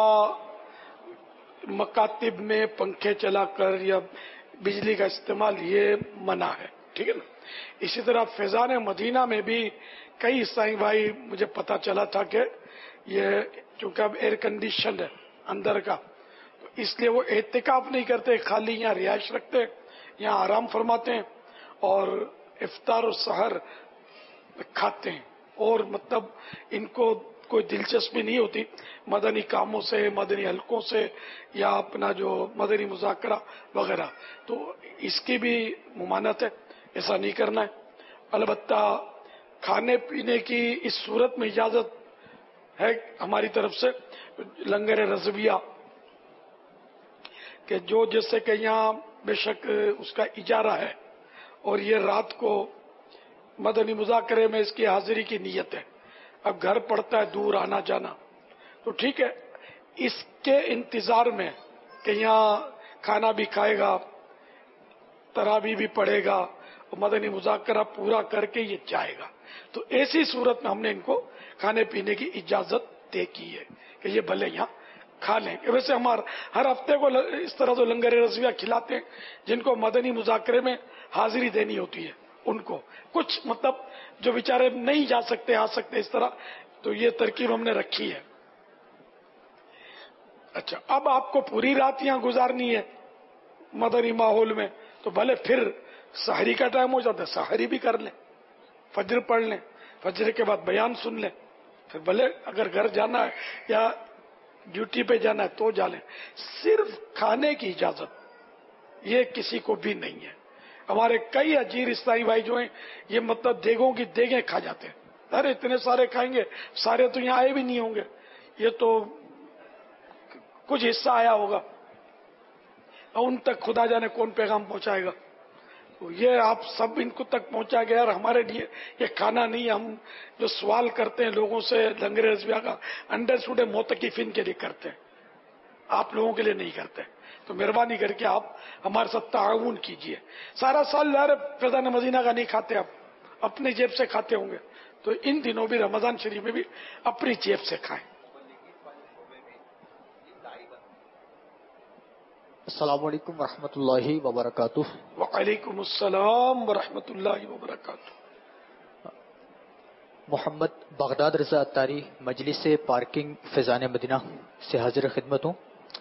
مکاتب میں پنکھے چلا کر یا بجلی کا استعمال یہ منع ہے, ٹھیک ہے نا. اسی طرح فیضان مدینہ میں بھی کئی عیسائی بھائی, مجھے پتا چلا تھا کہ یہ چونکہ اب ایئر کنڈیشن ہے اندر کا, تو اس لیے وہ اعتکاف نہیں کرتے, خالی یہاں رہائش رکھتے, یہاں آرام فرماتے ہیں اور افطار اور سحر کھاتے ہیں, اور مطلب ان کو کوئی دلچسپی نہیں ہوتی مدنی کاموں سے, مدنی حلقوں سے, یا اپنا جو مدنی مذاکرہ وغیرہ. تو اس کی بھی ممانعت ہے, ایسا نہیں کرنا ہے. البتہ کھانے پینے کی اس صورت میں اجازت ہے ہماری طرف سے, لنگر رضویہ کہ جو جیسے کہ یہاں بے شک اس کا اجارہ ہے اور یہ رات کو مدنی مذاکرے میں اس کی حاضری کی نیت ہے, اب گھر پڑتا ہے دور آنا جانا, تو ٹھیک ہے, اس کے انتظار میں کہ یہاں کھانا بھی کھائے گا, تراویح بھی پڑھے گا, اور مدنی مذاکرہ پورا کر کے یہ جائے گا, تو ایسی صورت میں ہم نے ان کو کھانے پینے کی اجازت طے کی ہے کہ یہ بھلے یہاں کھا لیں. ویسے ہمارا ہر ہفتے کو اس طرح تو لنگر رضویہ کھلاتے ہیں جن کو مدنی مذاکرے میں حاضری دینی ہوتی ہے, ان کو کچھ مطلب جو بیچارے نہیں جا سکتے آ سکتے اس طرح, تو یہ ترکیب ہم نے رکھی ہے. اچھا, اب آپ کو پوری رات یہاں گزارنی ہے مدنی ماحول میں, تو بھلے پھر سحری کا ٹائم ہو جاتا ہے سحری بھی کر لیں, فجر پڑھ لیں, فجر کے بعد بیان سن لیں, پھر بھلے اگر گھر جانا ہے یا ڈیوٹی پہ جانا ہے تو جا لیں. صرف کھانے کی اجازت یہ کسی کو بھی نہیں ہے. ہمارے کئی اجیر عیسائی بھائی جو ہیں یہ مطلب دیگوں کی دیگیں کھا جاتے ہیں, ارے اتنے سارے کھائیں گے, سارے تو یہاں آئے بھی نہیں ہوں گے, یہ تو کچھ حصہ آیا ہوگا, ان تک خدا جانے کون پیغام پہنچائے گا. تو یہ آپ سب ان کو تک پہنچا گیا, اور ہمارے لیے یہ کھانا نہیں. ہم جو سوال کرتے ہیں لوگوں سے لنگر رضویہ کا انڈرسٹوڈ موتقفین کے لیے کرتے ہیں, آپ لوگوں کے لیے نہیں کرتے. تو مہربانی کر کے آپ ہمارے ساتھ تعاون کیجئے. سارا سال یار فیضان مدینہ کا نہیں کھاتے, آپ اپنی جیب سے کھاتے ہوں گے, تو ان دنوں بھی رمضان شریف میں بھی اپنی جیب سے کھائیں. السلام علیکم ورحمۃ اللہ وبرکاتہ. وعلیکم السلام ورحمۃ اللہ وبرکاتہ. محمد بغداد رضا اتاری, مجلس پارکنگ فیضان مدینہ سے حاضر خدمت ہوں.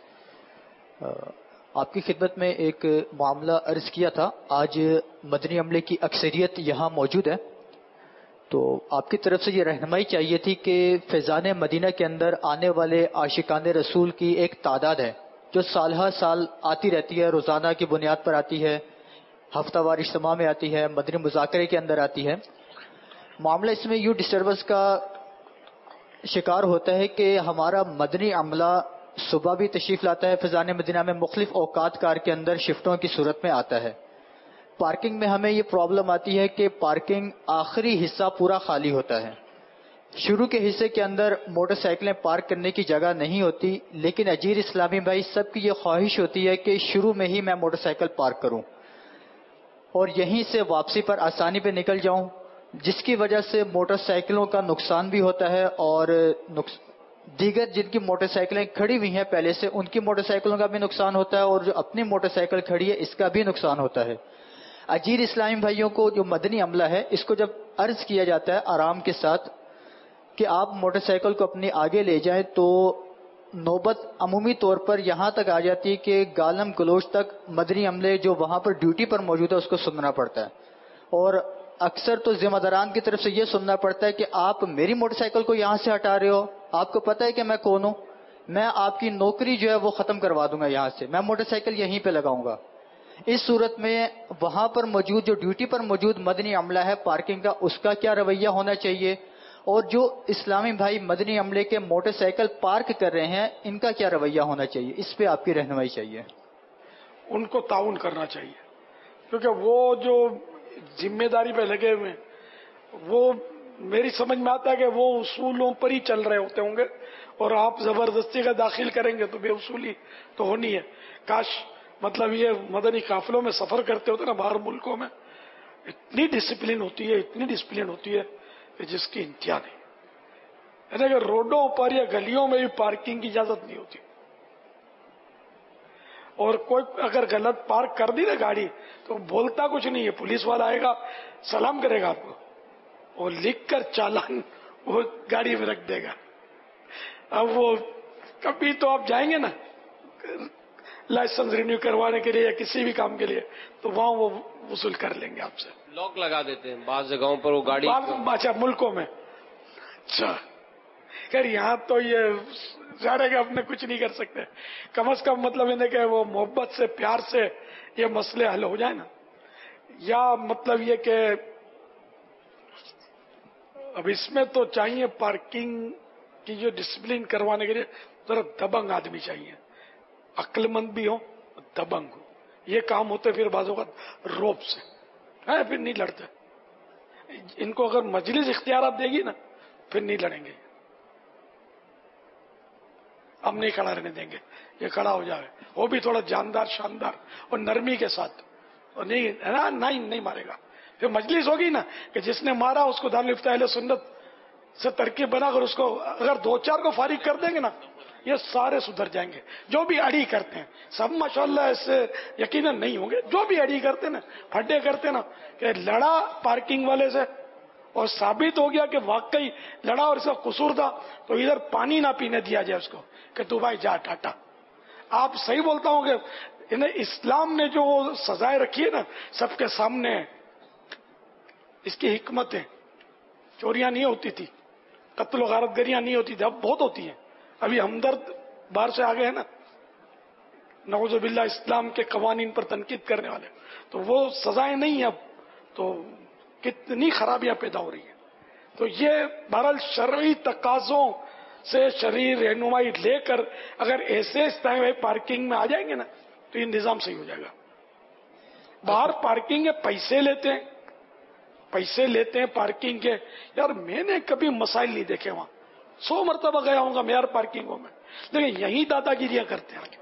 آپ کی خدمت میں ایک معاملہ عرض کیا تھا. آج مدنی عملے کی اکثریت یہاں موجود ہے, تو آپ کی طرف سے یہ رہنمائی چاہیے تھی کہ فیضان مدینہ کے اندر آنے والے عاشقان رسول کی ایک تعداد ہے جو سال ہر سال آتی رہتی ہے, روزانہ کی بنیاد پر آتی ہے, ہفتہ وار اجتماع میں آتی ہے, مدنی مذاکرے کے اندر آتی ہے. معاملہ اس میں یوں ڈسٹربنس کا شکار ہوتا ہے کہ ہمارا مدنی عملہ صبح بھی تشریف لاتا ہے فیضان مدینہ میں، مختلف اوقات کار کے اندر شفٹوں کی صورت میں آتا ہے۔ پارکنگ میں ہمیں یہ پرابلم آتی ہے کہ پارکنگ آخری حصہ پورا خالی ہوتا ہے، شروع کے حصے کے اندر موٹر سائیکلیں پارک کرنے کی جگہ نہیں ہوتی، لیکن اجیر اسلامی بھائی سب کی یہ خواہش ہوتی ہے کہ شروع میں ہی میں موٹر سائیکل پارک کروں اور یہیں سے واپسی پر آسانی پہ نکل جاؤں، جس کی وجہ سے موٹر سائیکلوں کا نقصان بھی ہوتا ہے اور دیگر جن کی موٹر سائیکلیں کھڑی ہوئی ہیں پہلے سے ان کی موٹر سائیکلوں کا بھی نقصان ہوتا ہے، اور جو اپنی موٹر سائیکل کھڑی ہے اس کا بھی نقصان ہوتا ہے۔ اجیر اسلامی بھائیوں کو جو مدنی عملہ ہے اس کو جب عرض کیا جاتا ہے آرام کے ساتھ کہ آپ موٹر سائیکل کو اپنی آگے لے جائیں، تو نوبت عمومی طور پر یہاں تک آ جاتی ہے کہ گالم گلوچ تک مدنی عملے جو وہاں پر ڈیوٹی پر موجود ہے اس کو سننا پڑتا ہے، اور اکثر تو ذمہ داران کی طرف سے یہ سننا پڑتا ہے کہ آپ میری موٹر سائیکل کو یہاں سے ہٹا رہے ہو، آپ کو پتہ ہے کہ میں کون ہوں، میں آپ کی نوکری جو ہے وہ ختم کروا دوں گا، یہاں سے میں موٹر سائیکل یہیں پہ لگاؤں گا۔ اس صورت میں وہاں پر موجود جو ڈیوٹی پر موجود مدنی عملہ ہے پارکنگ کا، اس کا کیا رویہ ہونا چاہیے، اور جو اسلامی بھائی مدنی عملے کے موٹر سائیکل پارک کر رہے ہیں ان کا کیا رویہ ہونا چاہیے، اس پہ آپ کی رہنمائی چاہیے۔ ان کو تعاون کرنا چاہیے، کیونکہ وہ جو ذمہ داری پہ لگے ہوئے ہیں وہ میری سمجھ میں آتا ہے کہ وہ اصولوں پر ہی چل رہے ہوتے ہوں گے، اور آپ زبردستی کا داخل کریں گے تو بے اصولی تو ہونی ہے۔ کاش مطلب یہ مدنی قافلوں میں سفر کرتے ہوتے نا باہر ملکوں میں، اتنی ڈسپلن ہوتی ہے اتنی ڈسپلن ہوتی ہے کہ جس کی انتہا نہیں، یعنی کہ روڈوں پر یا گلیوں میں بھی پارکنگ کی اجازت نہیں ہوتی، اور کوئی اگر غلط پارک کر دی نا گاڑی تو بولتا کچھ نہیں ہے، پولیس والا آئے گا سلام کرے گا آپ کو اور لکھ کر چالان وہ گاڑی میں رکھ دے گا۔ اب وہ کبھی تو آپ جائیں گے نا لائسنس رینیو کروانے کے لیے یا کسی بھی کام کے لیے تو وہاں وہ وصول کر لیں گے آپ سے، لاک لگا دیتے ہیں بعض جگہوں پر وہ گاڑی، اچھا ملکوں میں، اچھا خیر یہاں تو یہ ظاہر ہے کہ اپنے کچھ نہیں کر سکتے، کم از کم مطلب یہ کہ وہ محبت سے پیار سے یہ مسئلے حل ہو جائیں نا، یا مطلب یہ کہ اب اس میں تو چاہیے پارکنگ کی جو ڈسپلن کروانے کے لیے ذرا دبنگ آدمی چاہیے، عقل مند بھی ہو دبنگ ہو، یہ کام ہوتے پھر بعض اوقات روب سے ہے، پھر نہیں لڑتے، ان کو اگر مجلس اختیارات دے گی نا پھر نہیں لڑیں گے، ہم نہیں کھڑا رہنے دیں گے، یہ کھڑا ہو جائے وہ بھی تھوڑا جاندار شاندار اور نرمی کے ساتھ، اور نہیں نہیں مارے گا، پھر مجلس ہوگی نا کہ جس نے مارا اس کو دارالفتہ اہل سنت سے ترکیب بنا کر اس کو اگر دو چار کو فارغ کر دیں گے نا یہ سارے سدھر جائیں گے، جو بھی اڑی کرتے ہیں سب ماشاءاللہ ایسے یقیناً نہیں ہوں گے، جو بھی اڑی کرتے نا پھڈے کرتے نا کہ لڑا پارکنگ والے سے اور ثابت ہو گیا کہ واقعی لڑا اور اس کا قصور تھا تو ادھر پانی نہ پینے دیا جائے اس کو کہ تو بھائی جا ٹاٹا۔ آپ صحیح بولتا ہوں کہ انہیں اسلام نے جو سزائیں رکھی ہے نا سب کے سامنے اس کی حکمت ہے، چوریاں نہیں ہوتی تھی، قتل و غارت گریاں نہیں ہوتی تھی، اب بہت ہوتی ہیں، ابھی ہمدرد باہر سے آگے ہیں نا نعوذ باللہ اسلام کے قوانین پر تنقید کرنے والے، تو وہ سزائیں نہیں ہیں اب، تو کتنی خرابیاں پیدا ہو رہی ہیں۔ تو یہ بہرحال شرعی تقاضوں سے شرعی رہنمائی لے کر اگر ایسے استعمال پارکنگ میں آ جائیں گے نا تو یہ نظام صحیح ہو جائے گا۔ باہر پارکنگ ہے پیسے لیتے ہیں پیسے لیتے ہیں پارکنگ کے، یار میں نے کبھی مسائل نہیں دیکھے وہاں، سو مرتبہ گیا ہوں گا میں یار پارکنگوں میں، لیکن یہی دادا گیریاں کرتے ہیں۔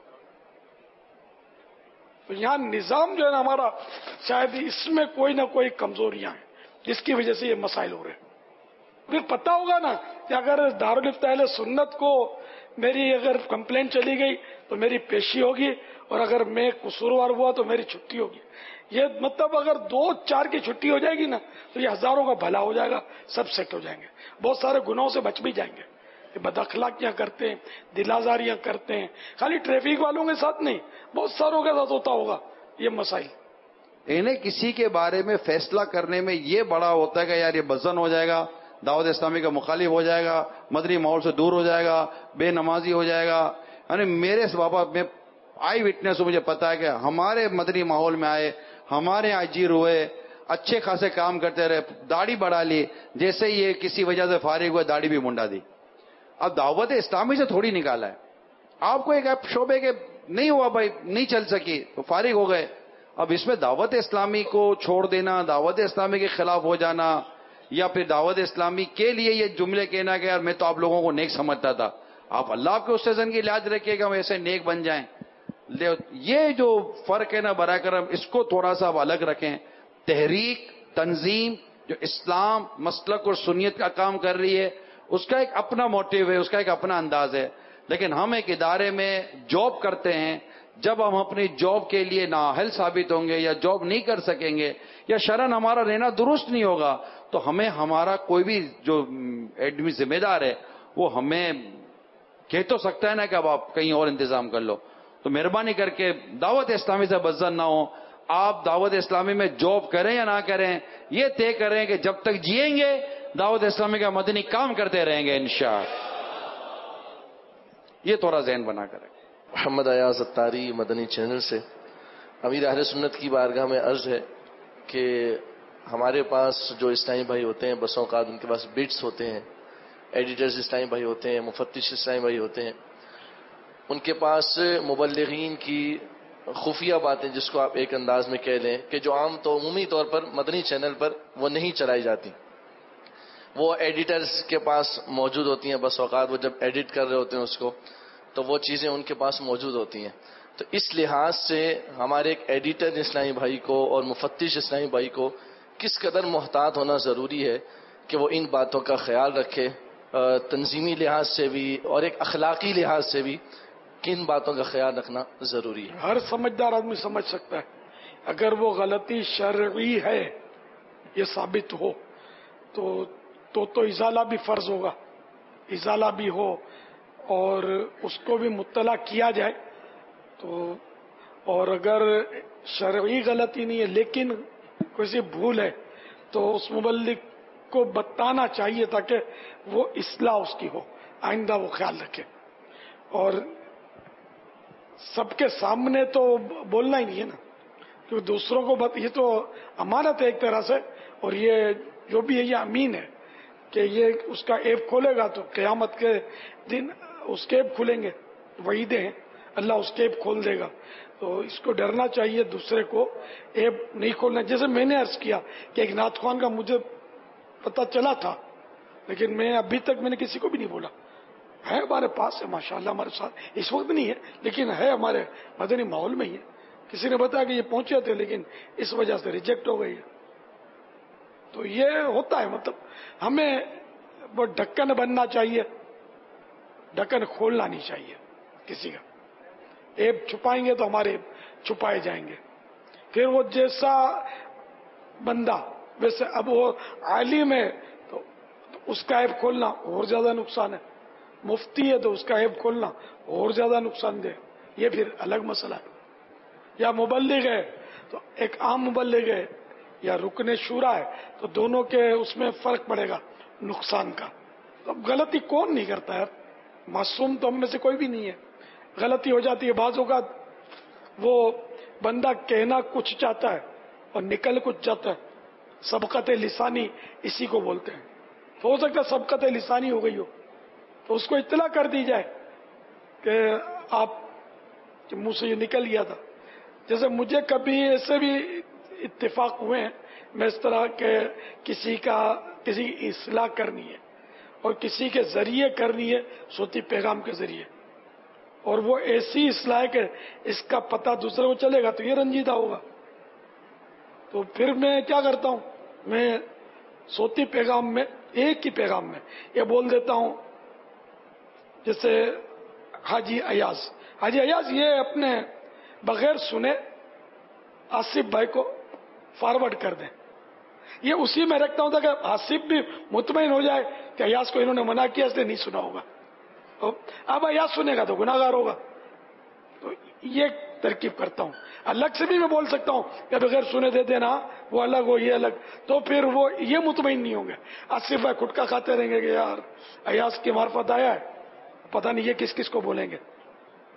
تو یہاں نظام جو ہے نا ہمارا شاید اس میں کوئی نہ کوئی کمزوریاں ہیں جس کی وجہ سے یہ مسائل ہو رہے ہیں۔ پھر پتہ ہوگا نا کہ اگر دارالفتہ اہل سنت کو میری اگر کمپلین چلی گئی تو میری پیشی ہوگی، اور اگر میں قصوروار ہوا تو میری چھٹی ہوگی، یہ مطلب اگر دو چار کی چھٹی ہو جائے گی نا تو یہ ہزاروں کا بھلا ہو جائے گا، سب سیٹ ہو جائیں گے، بہت سارے گناہوں سے بچ بھی جائیں گے۔ بد اخلاقیاں کرتے ہیں، دل آزاریاں کرتے ہیں، خالی ٹریفک والوں کے ساتھ نہیں بہت ساروں کے ساتھ ہوتا ہوگا یہ مسائل۔ انہیں کسی کے بارے میں فیصلہ کرنے میں یہ بڑا ہوتا ہے کہ یار یہ بزن ہو جائے گا، دعوت اسلامی کا مخالف ہو جائے گا، مدنی ماحول سے دور ہو جائے گا، بے نمازی ہو جائے گا۔ یعنی میرے بابا میں آئی وٹنس ہوں، مجھے پتا ہے کہ ہمارے مدنی ماحول میں آئے، ہمارے اجیر ہوئے، اچھے خاصے کام کرتے رہے، داڑھی بڑھا لی، جیسے یہ کسی وجہ سے فارغ ہوئے داڑھی بھی منڈا دی۔ اب دعوت اسلامی سے تھوڑی نکالا ہے، آپ کو ایک شعبے کے نہیں ہوا بھائی، نہیں چل سکی تو فارغ ہو گئے. اب اس میں دعوت اسلامی کو چھوڑ دینا، دعوت اسلامی کے خلاف ہو جانا، یا پھر دعوت اسلامی کے لیے یہ جملے کہنا کہ یار میں تو آپ لوگوں کو نیک سمجھتا تھا. آپ اللہ کے اس سزن کی لاج رکھیے گا ویسے نیک بن جائیں. یہ جو فرق ہے نا برائے کرم، اس کو تھوڑا سا آپ الگ رکھیں. تحریک، تنظیم جو اسلام مسلک اور سنیت کا کام کر رہی ہے، اس کا ایک اپنا موٹیو ہے، اس کا ایک اپنا انداز ہے. لیکن ہم ایک ادارے میں جاب کرتے ہیں، جب ہم اپنی جاب کے لیے نااہل ثابت ہوں گے یا جاب نہیں کر سکیں گے یا شرعاً ہمارا رہنا درست نہیں ہوگا تو ہمیں ہمارا کوئی بھی جو ایڈمی ذمہ دار ہے وہ ہمیں کہہ تو سکتا ہے نا کہ اب آپ کہیں اور انتظام کر لو. تو مہربانی کر کے دعوت اسلامی سے بزن نہ ہو. آپ دعوت اسلامی میں جاب کریں یا نہ کریں، یہ طے کریں کہ جب تک جیئیں گے دعوت اسلامی کا مدنی کام کرتے رہیں گے انشاءاللہ. یہ تھوڑا ذہن بنا کریں. محمد ایاز اتاری، مدنی چینل سے. امیر اہل سنت کی بارگاہ میں عرض ہے کہ ہمارے پاس جو اسلامی بھائی ہوتے ہیں بسوں اوقات ان کے پاس بٹس ہوتے ہیں، ایڈیٹرز اسلامی بھائی ہوتے ہیں، مفتش اسلامی بھائی ہوتے ہیں، ان کے پاس مبلغین کی خفیہ باتیں جس کو آپ ایک انداز میں کہہ لیں کہ جو عام تو عمومی طور پر مدنی چینل پر وہ نہیں چلائی جاتی، وہ ایڈیٹرز کے پاس موجود ہوتی ہیں. بس اوقات وہ جب ایڈٹ کر رہے ہوتے ہیں اس کو تو وہ چیزیں ان کے پاس موجود ہوتی ہیں. تو اس لحاظ سے ہمارے ایک ایڈیٹر اسلامی بھائی کو اور مفتش اسلامی بھائی کو کس قدر محتاط ہونا ضروری ہے کہ وہ ان باتوں کا خیال رکھے، تنظیمی لحاظ سے بھی اور ایک اخلاقی لحاظ سے بھی کن باتوں کا خیال رکھنا ضروری ہے. ہر سمجھدار آدمی سمجھ سکتا ہے اگر وہ غلطی شرعی ہے یہ ثابت ہو تو تو تو ازالہ بھی فرض ہوگا، ازالہ بھی ہو اور اس کو بھی مطلع کیا جائے. تو اور اگر شرعی غلطی نہیں ہے لیکن کوئی سی بھول ہے تو اس مبلغ کو بتانا چاہیے تاکہ وہ اصلاح اس کی ہو، آئندہ وہ خیال رکھے. اور سب کے سامنے تو بولنا ہی نہیں ہے نا، کیونکہ دوسروں کو بت... یہ تو امانت ہے ایک طرح سے. اور یہ جو بھی ہے یہ امین ہے کہ یہ اس کا ایپ کھولے گا تو قیامت کے دن اس کے ایپ کھلیں گے، وعیدیں ہیں، اللہ اس کے ایپ کھول دے گا. تو اس کو ڈرنا چاہیے دوسرے کو ایپ نہیں کھولنا. جیسے میں نے عرض کیا کہ ایک نعت خوان کا مجھے پتہ چلا تھا لیکن میں ابھی تک میں نے کسی کو بھی نہیں بولا. ہے ہمارے پاس ہے ماشاءاللہ، ہمارے ساتھ اس وقت نہیں ہے لیکن ہے ہمارے مدنی ماحول میں ہی ہے. کسی نے بتایا کہ یہ پہنچے تھے لیکن اس وجہ سے ریجیکٹ ہو گئی ہے. تو یہ ہوتا ہے، مطلب ہمیں وہ ڈھکن بننا چاہیے، ڈھکن کھولنا نہیں چاہیے کسی کا. ایپ چھپائیں گے تو ہمارے ایپ چھپائے جائیں گے. پھر وہ جیسا بندہ ویسے، اب وہ عالم ہے تو اس کا ایپ کھولنا اور زیادہ نقصان ہے، مفتی ہے تو اس کا ایپ کھولنا اور زیادہ نقصان دہ، یہ پھر الگ مسئلہ ہے. یا مبلغ ہے تو ایک عام مبلغ ہے یا رکن شورا ہے تو دونوں کے اس میں فرق پڑے گا نقصان کا. اب غلطی کون نہیں کرتا ہے، معصوم تو ہم میں سے کوئی بھی نہیں ہے، غلطی ہو جاتی ہے. بعض اوقات وہ بندہ کہنا کچھ چاہتا ہے اور نکل کچھ جاتا ہے. سبقت لسانی اسی کو بولتے ہیں. تو ہو سکتا ہے سبقت لسانی ہو گئی ہو تو اس کو اطلاع کر دی جائے کہ آپ کے منہ سے یہ نکل گیا تھا. جیسے مجھے کبھی ایسے بھی اتفاق ہوئے ہیں، میں اس طرح کہ کسی کا کسی کی اصلاح کرنی ہے اور کسی کے ذریعے کرنی ہے صوتی پیغام کے ذریعے، اور وہ ایسی اصلاح ہے کہ اس کا پتہ دوسرے کو چلے گا تو یہ رنجیدہ ہوگا. تو پھر میں کیا کرتا ہوں، میں صوتی پیغام میں ایک ہی پیغام میں یہ بول دیتا ہوں. جیسے حاجی ایاز حاجی ایاز یہ اپنے بغیر سنے آصف بھائی کو فارورڈ کر دیں. یہ اسی میں رکھتا ہوں تاکہ آصف بھی مطمئن ہو جائے کہ ایاز کو انہوں نے منع کیا اس نے نہیں سنا ہوگا. اب ایاز سنے گا تو گناہ گار ہوگا. تو یہ ترکیب کرتا ہوں. الگ سے بھی میں بول سکتا ہوں کہ بغیر سنے دے دینا، وہ الگ ہو یہ الگ، تو پھر وہ یہ مطمئن نہیں ہوں گے. آصف بھائی کھٹکا کھاتے رہیں گے کہ یار ایاز کی معرفت آیا ہے، پتہ نہیں یہ کس کس کو بولیں گے.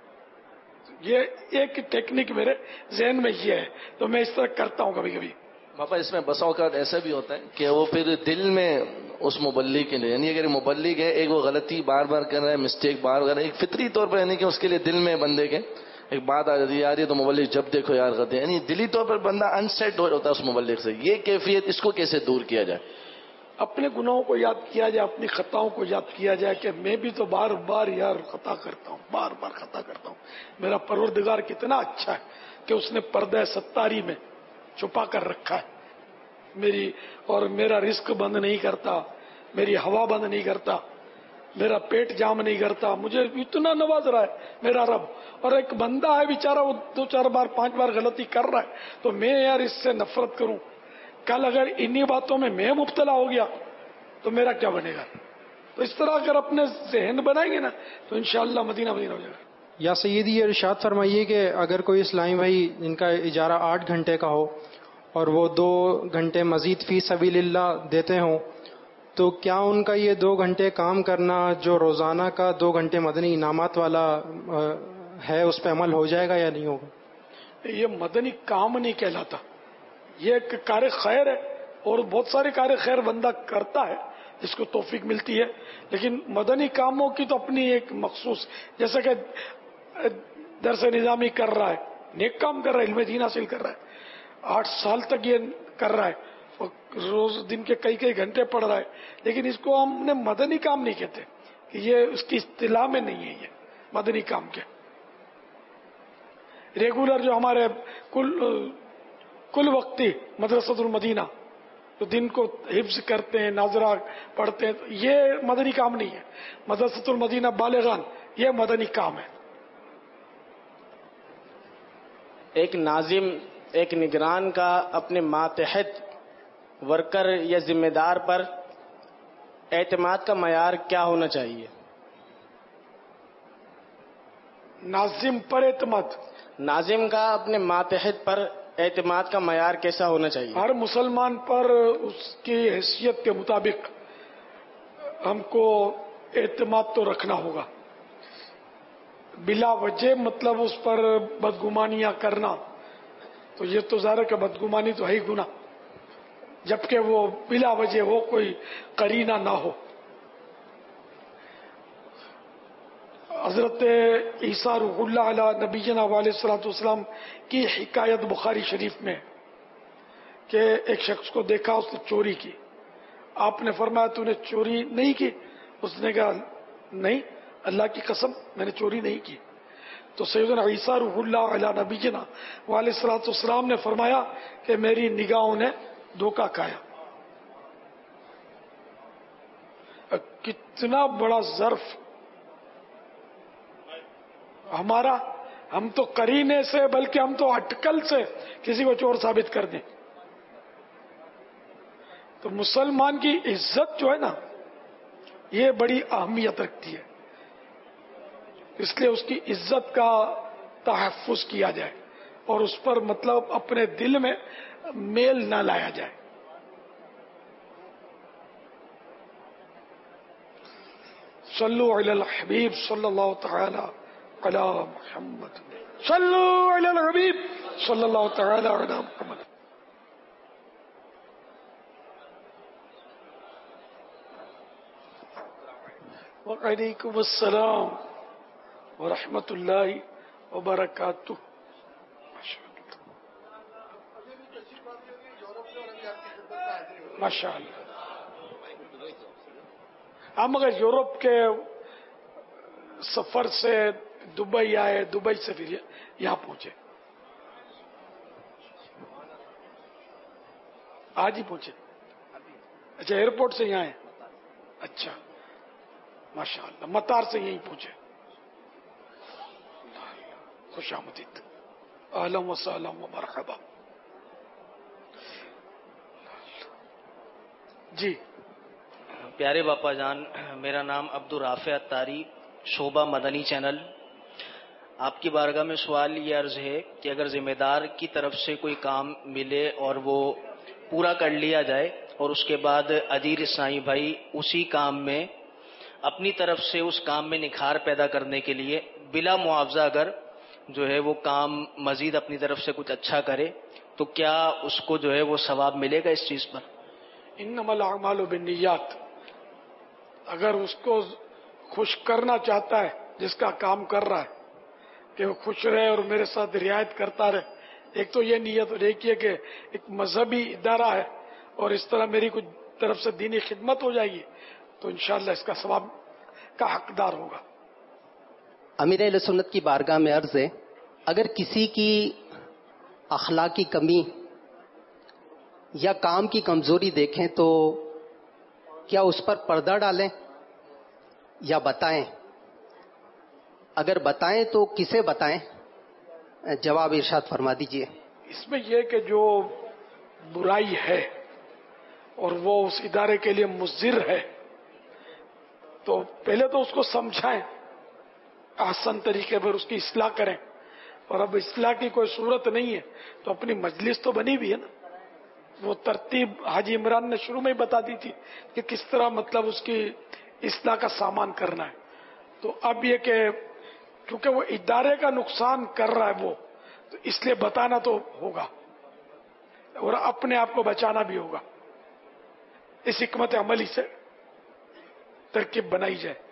یہ ایک ٹیکنیک میرے ذہن میں یہ ہے تو میں اس طرح کرتا ہوں کبھی کبھی. باپا اس میں بسا اوقات ایسا بھی ہوتا ہے کہ وہ پھر دل میں اس مبلغ کے لیے، یعنی اگر مبلغ ہے ایک وہ غلطی بار بار کر رہا ہے، مسٹیک بار بار، ایک فطری طور پر یعنی کہ اس کے لیے دل میں بندے کے ایک بات آ جاتی ہے یار یہ تو مبلغ جب دیکھو یار غلط ہے، یعنی دلی طور پر بندہ انسیٹ ہو ہوتا ہے اس مبلغ سے. یہ کیفیت اس کو کیسے دور کیا جائے؟ اپنے گناہوں کو یاد کیا جائے، اپنی خطاؤں کو یاد کیا جائے کہ میں بھی تو بار بار یار خطا کرتا ہوں، بار بار خطا کرتا ہوں. میرا پروردگار کتنا اچھا ہے کہ اس نے پردہ ستاری میں چھپا کر رکھا ہے میری، اور میرا رزق بند نہیں کرتا، میری ہوا بند نہیں کرتا، میرا پیٹ جام نہیں کرتا، مجھے اتنا نواز رہا ہے میرا رب. اور ایک بندہ ہے بیچارہ وہ دو چار بار پانچ بار غلطی کر رہا ہے، تو میں یار اس سے نفرت کروں. کل اگر انہی باتوں میں میں مبتلا ہو گیا تو میرا کیا بنے گا؟ تو اس طرح اگر اپنے ذہن بنائیں گے نا تو انشاءاللہ مدینہ مدینہ ہو جائے گا. یا سیدی یہ ارشاد فرمائیے کہ اگر کوئی اسلامی بھائی جن کا اجارہ آٹھ گھنٹے کا ہو اور وہ دو گھنٹے مزید فی سبیل اللہ دیتے ہوں تو کیا ان کا یہ دو گھنٹے کام کرنا جو روزانہ کا دو گھنٹے مدنی انعامات والا ہے اس پہ عمل ہو جائے گا یا نہیں ہوگا؟ یہ مدنی کام نہیں کہلاتا، یہ ایک کار خیر ہے، اور بہت سارے کار خیر بندہ کرتا ہے جس کو توفیق ملتی ہے، لیکن مدنی کاموں کی تو اپنی ایک مخصوص، جیسا کہ درس نظامی کر رہا ہے، نیک کام کر رہا ہے، علم دین حاصل کر رہا ہے، آٹھ سال تک یہ کر رہا ہے اور روز دن کے کئی کئی گھنٹے پڑھ رہا ہے، لیکن اس کو ہم نے مدنی کام نہیں کہتے کہ یہ اس کی اصطلاح میں نہیں ہے. یہ مدنی کام کے ریگولر جو ہمارے کل کل وقتی مدرسۃ المدینہ تو دن کو حفظ کرتے ہیں، ناظرہ پڑھتے ہیں، یہ مدنی کام نہیں ہے. مدرسۃ المدینہ بالغان یہ مدنی کام ہے. ایک ناظم، ایک نگران کا اپنے ماتحت ورکر یا ذمہ دار پر اعتماد کا معیار کیا ہونا چاہیے؟ ناظم پر اعتماد، ناظم کا اپنے ماتحت پر اعتماد کا معیار کیسا ہونا چاہیے؟ ہر مسلمان پر اس کی حیثیت کے مطابق ہم کو اعتماد تو رکھنا ہوگا. بلا وجہ مطلب اس پر بدگمانیاں کرنا تو یہ تو ظاہر ہے کہ بدگمانی تو ہے ہی گناہ، جبکہ وہ بلا وجہ ہو، کوئی قرینہ نہ ہو. حضرت عیسیٰ روح اللہ علیہ نبینا علیہ الصلوۃ والسلام کی حکایت بخاری شریف میں کہ ایک شخص کو دیکھا اس نے چوری کی. آپ نے فرمایا تو نے چوری نہیں کی؟ اس نے کہا نہیں، اللہ کی قسم میں نے چوری نہیں کی. تو سیدنا عیسیٰ روح اللہ علیہ نبینا علیہ الصلوۃ والسلام نے فرمایا کہ میری نگاہوں نے دھوکہ کھایا. کتنا بڑا ظرف ہمارا، ہم تو قرینے سے بلکہ ہم تو اٹکل سے کسی کو چور ثابت کر دیں. تو مسلمان کی عزت جو ہے نا یہ بڑی اہمیت رکھتی ہے، اس لیے اس کی عزت کا تحفظ کیا جائے اور اس پر مطلب اپنے دل میں میل نہ لایا جائے. صلو علی الحبیب صلی اللہ تعالی علی محمد، صلو علی الحبیب صلی اللہ تعالی علی محمد. وعلیکم السلام ورحمۃ اللہ وبرکاتہ. ماشاء اللہ. ہم اگر یورپ کے سفر سے دبئی آئے، دبئی سے پھر یہاں پہنچے، آج ہی پہنچے؟ اچھا ایئرپورٹ سے یہاں آئے، اچھا ماشاء اللہ، مطار سے یہیں پہنچے. خوش آمدید، اہلا و سہلا و مرحبا. جی پیارے باپا جان، میرا نام عبدالرافع اتاری، شعبہ مدنی چینل. آپ کی بارگاہ میں سوال یہ عرض ہے کہ اگر ذمہ دار کی طرف سے کوئی کام ملے اور وہ پورا کر لیا جائے اور اس کے بعد ادیر اسلامی بھائی اسی کام میں اپنی طرف سے اس کام میں نکھار پیدا کرنے کے لیے بلا معاوضہ اگر جو ہے وہ کام مزید اپنی طرف سے کچھ اچھا کرے تو کیا اس کو جو ہے وہ ثواب ملے گا اس چیز پر؟ انما الاعمال بالنیات، اگر اس کو خوش کرنا چاہتا ہے جس کا کام کر رہا ہے کہ وہ خوش رہے اور میرے ساتھ رعایت کرتا رہے، ایک تو یہ نیت، اور ایک یہ کہ ایک مذہبی ادارہ ہے اور اس طرح میری کچھ طرف سے دینی خدمت ہو جائے گی تو انشاءاللہ اس کا ثواب کا حقدار ہوگا۔ امیر اہل سنت کی بارگاہ میں عرض ہے، اگر کسی کی اخلاقی کمی یا کام کی کمزوری دیکھیں تو کیا اس پر پردہ ڈالیں یا بتائیں؟ اگر بتائیں تو کسے بتائیں؟ جواب ارشاد فرما دیجئے۔ اس میں یہ کہ جو برائی ہے اور وہ اس ادارے کے لیے مضر ہے تو پہلے تو اس کو سمجھائیں، آسان طریقے پر اس کی اصلاح کریں، اور اب اصلاح کی کوئی صورت نہیں ہے تو اپنی مجلس تو بنی بھی ہے نا، وہ ترتیب حاجی عمران نے شروع میں ہی بتا دی تھی کہ کس طرح مطلب اس کی اصلاح کا سامان کرنا ہے۔ تو اب یہ کہ کیونکہ وہ ادارے کا نقصان کر رہا ہے وہ، تو اس لیے بتانا تو ہوگا اور اپنے آپ کو بچانا بھی ہوگا، اس حکمت عملی سے ترکیب بنائی جائے۔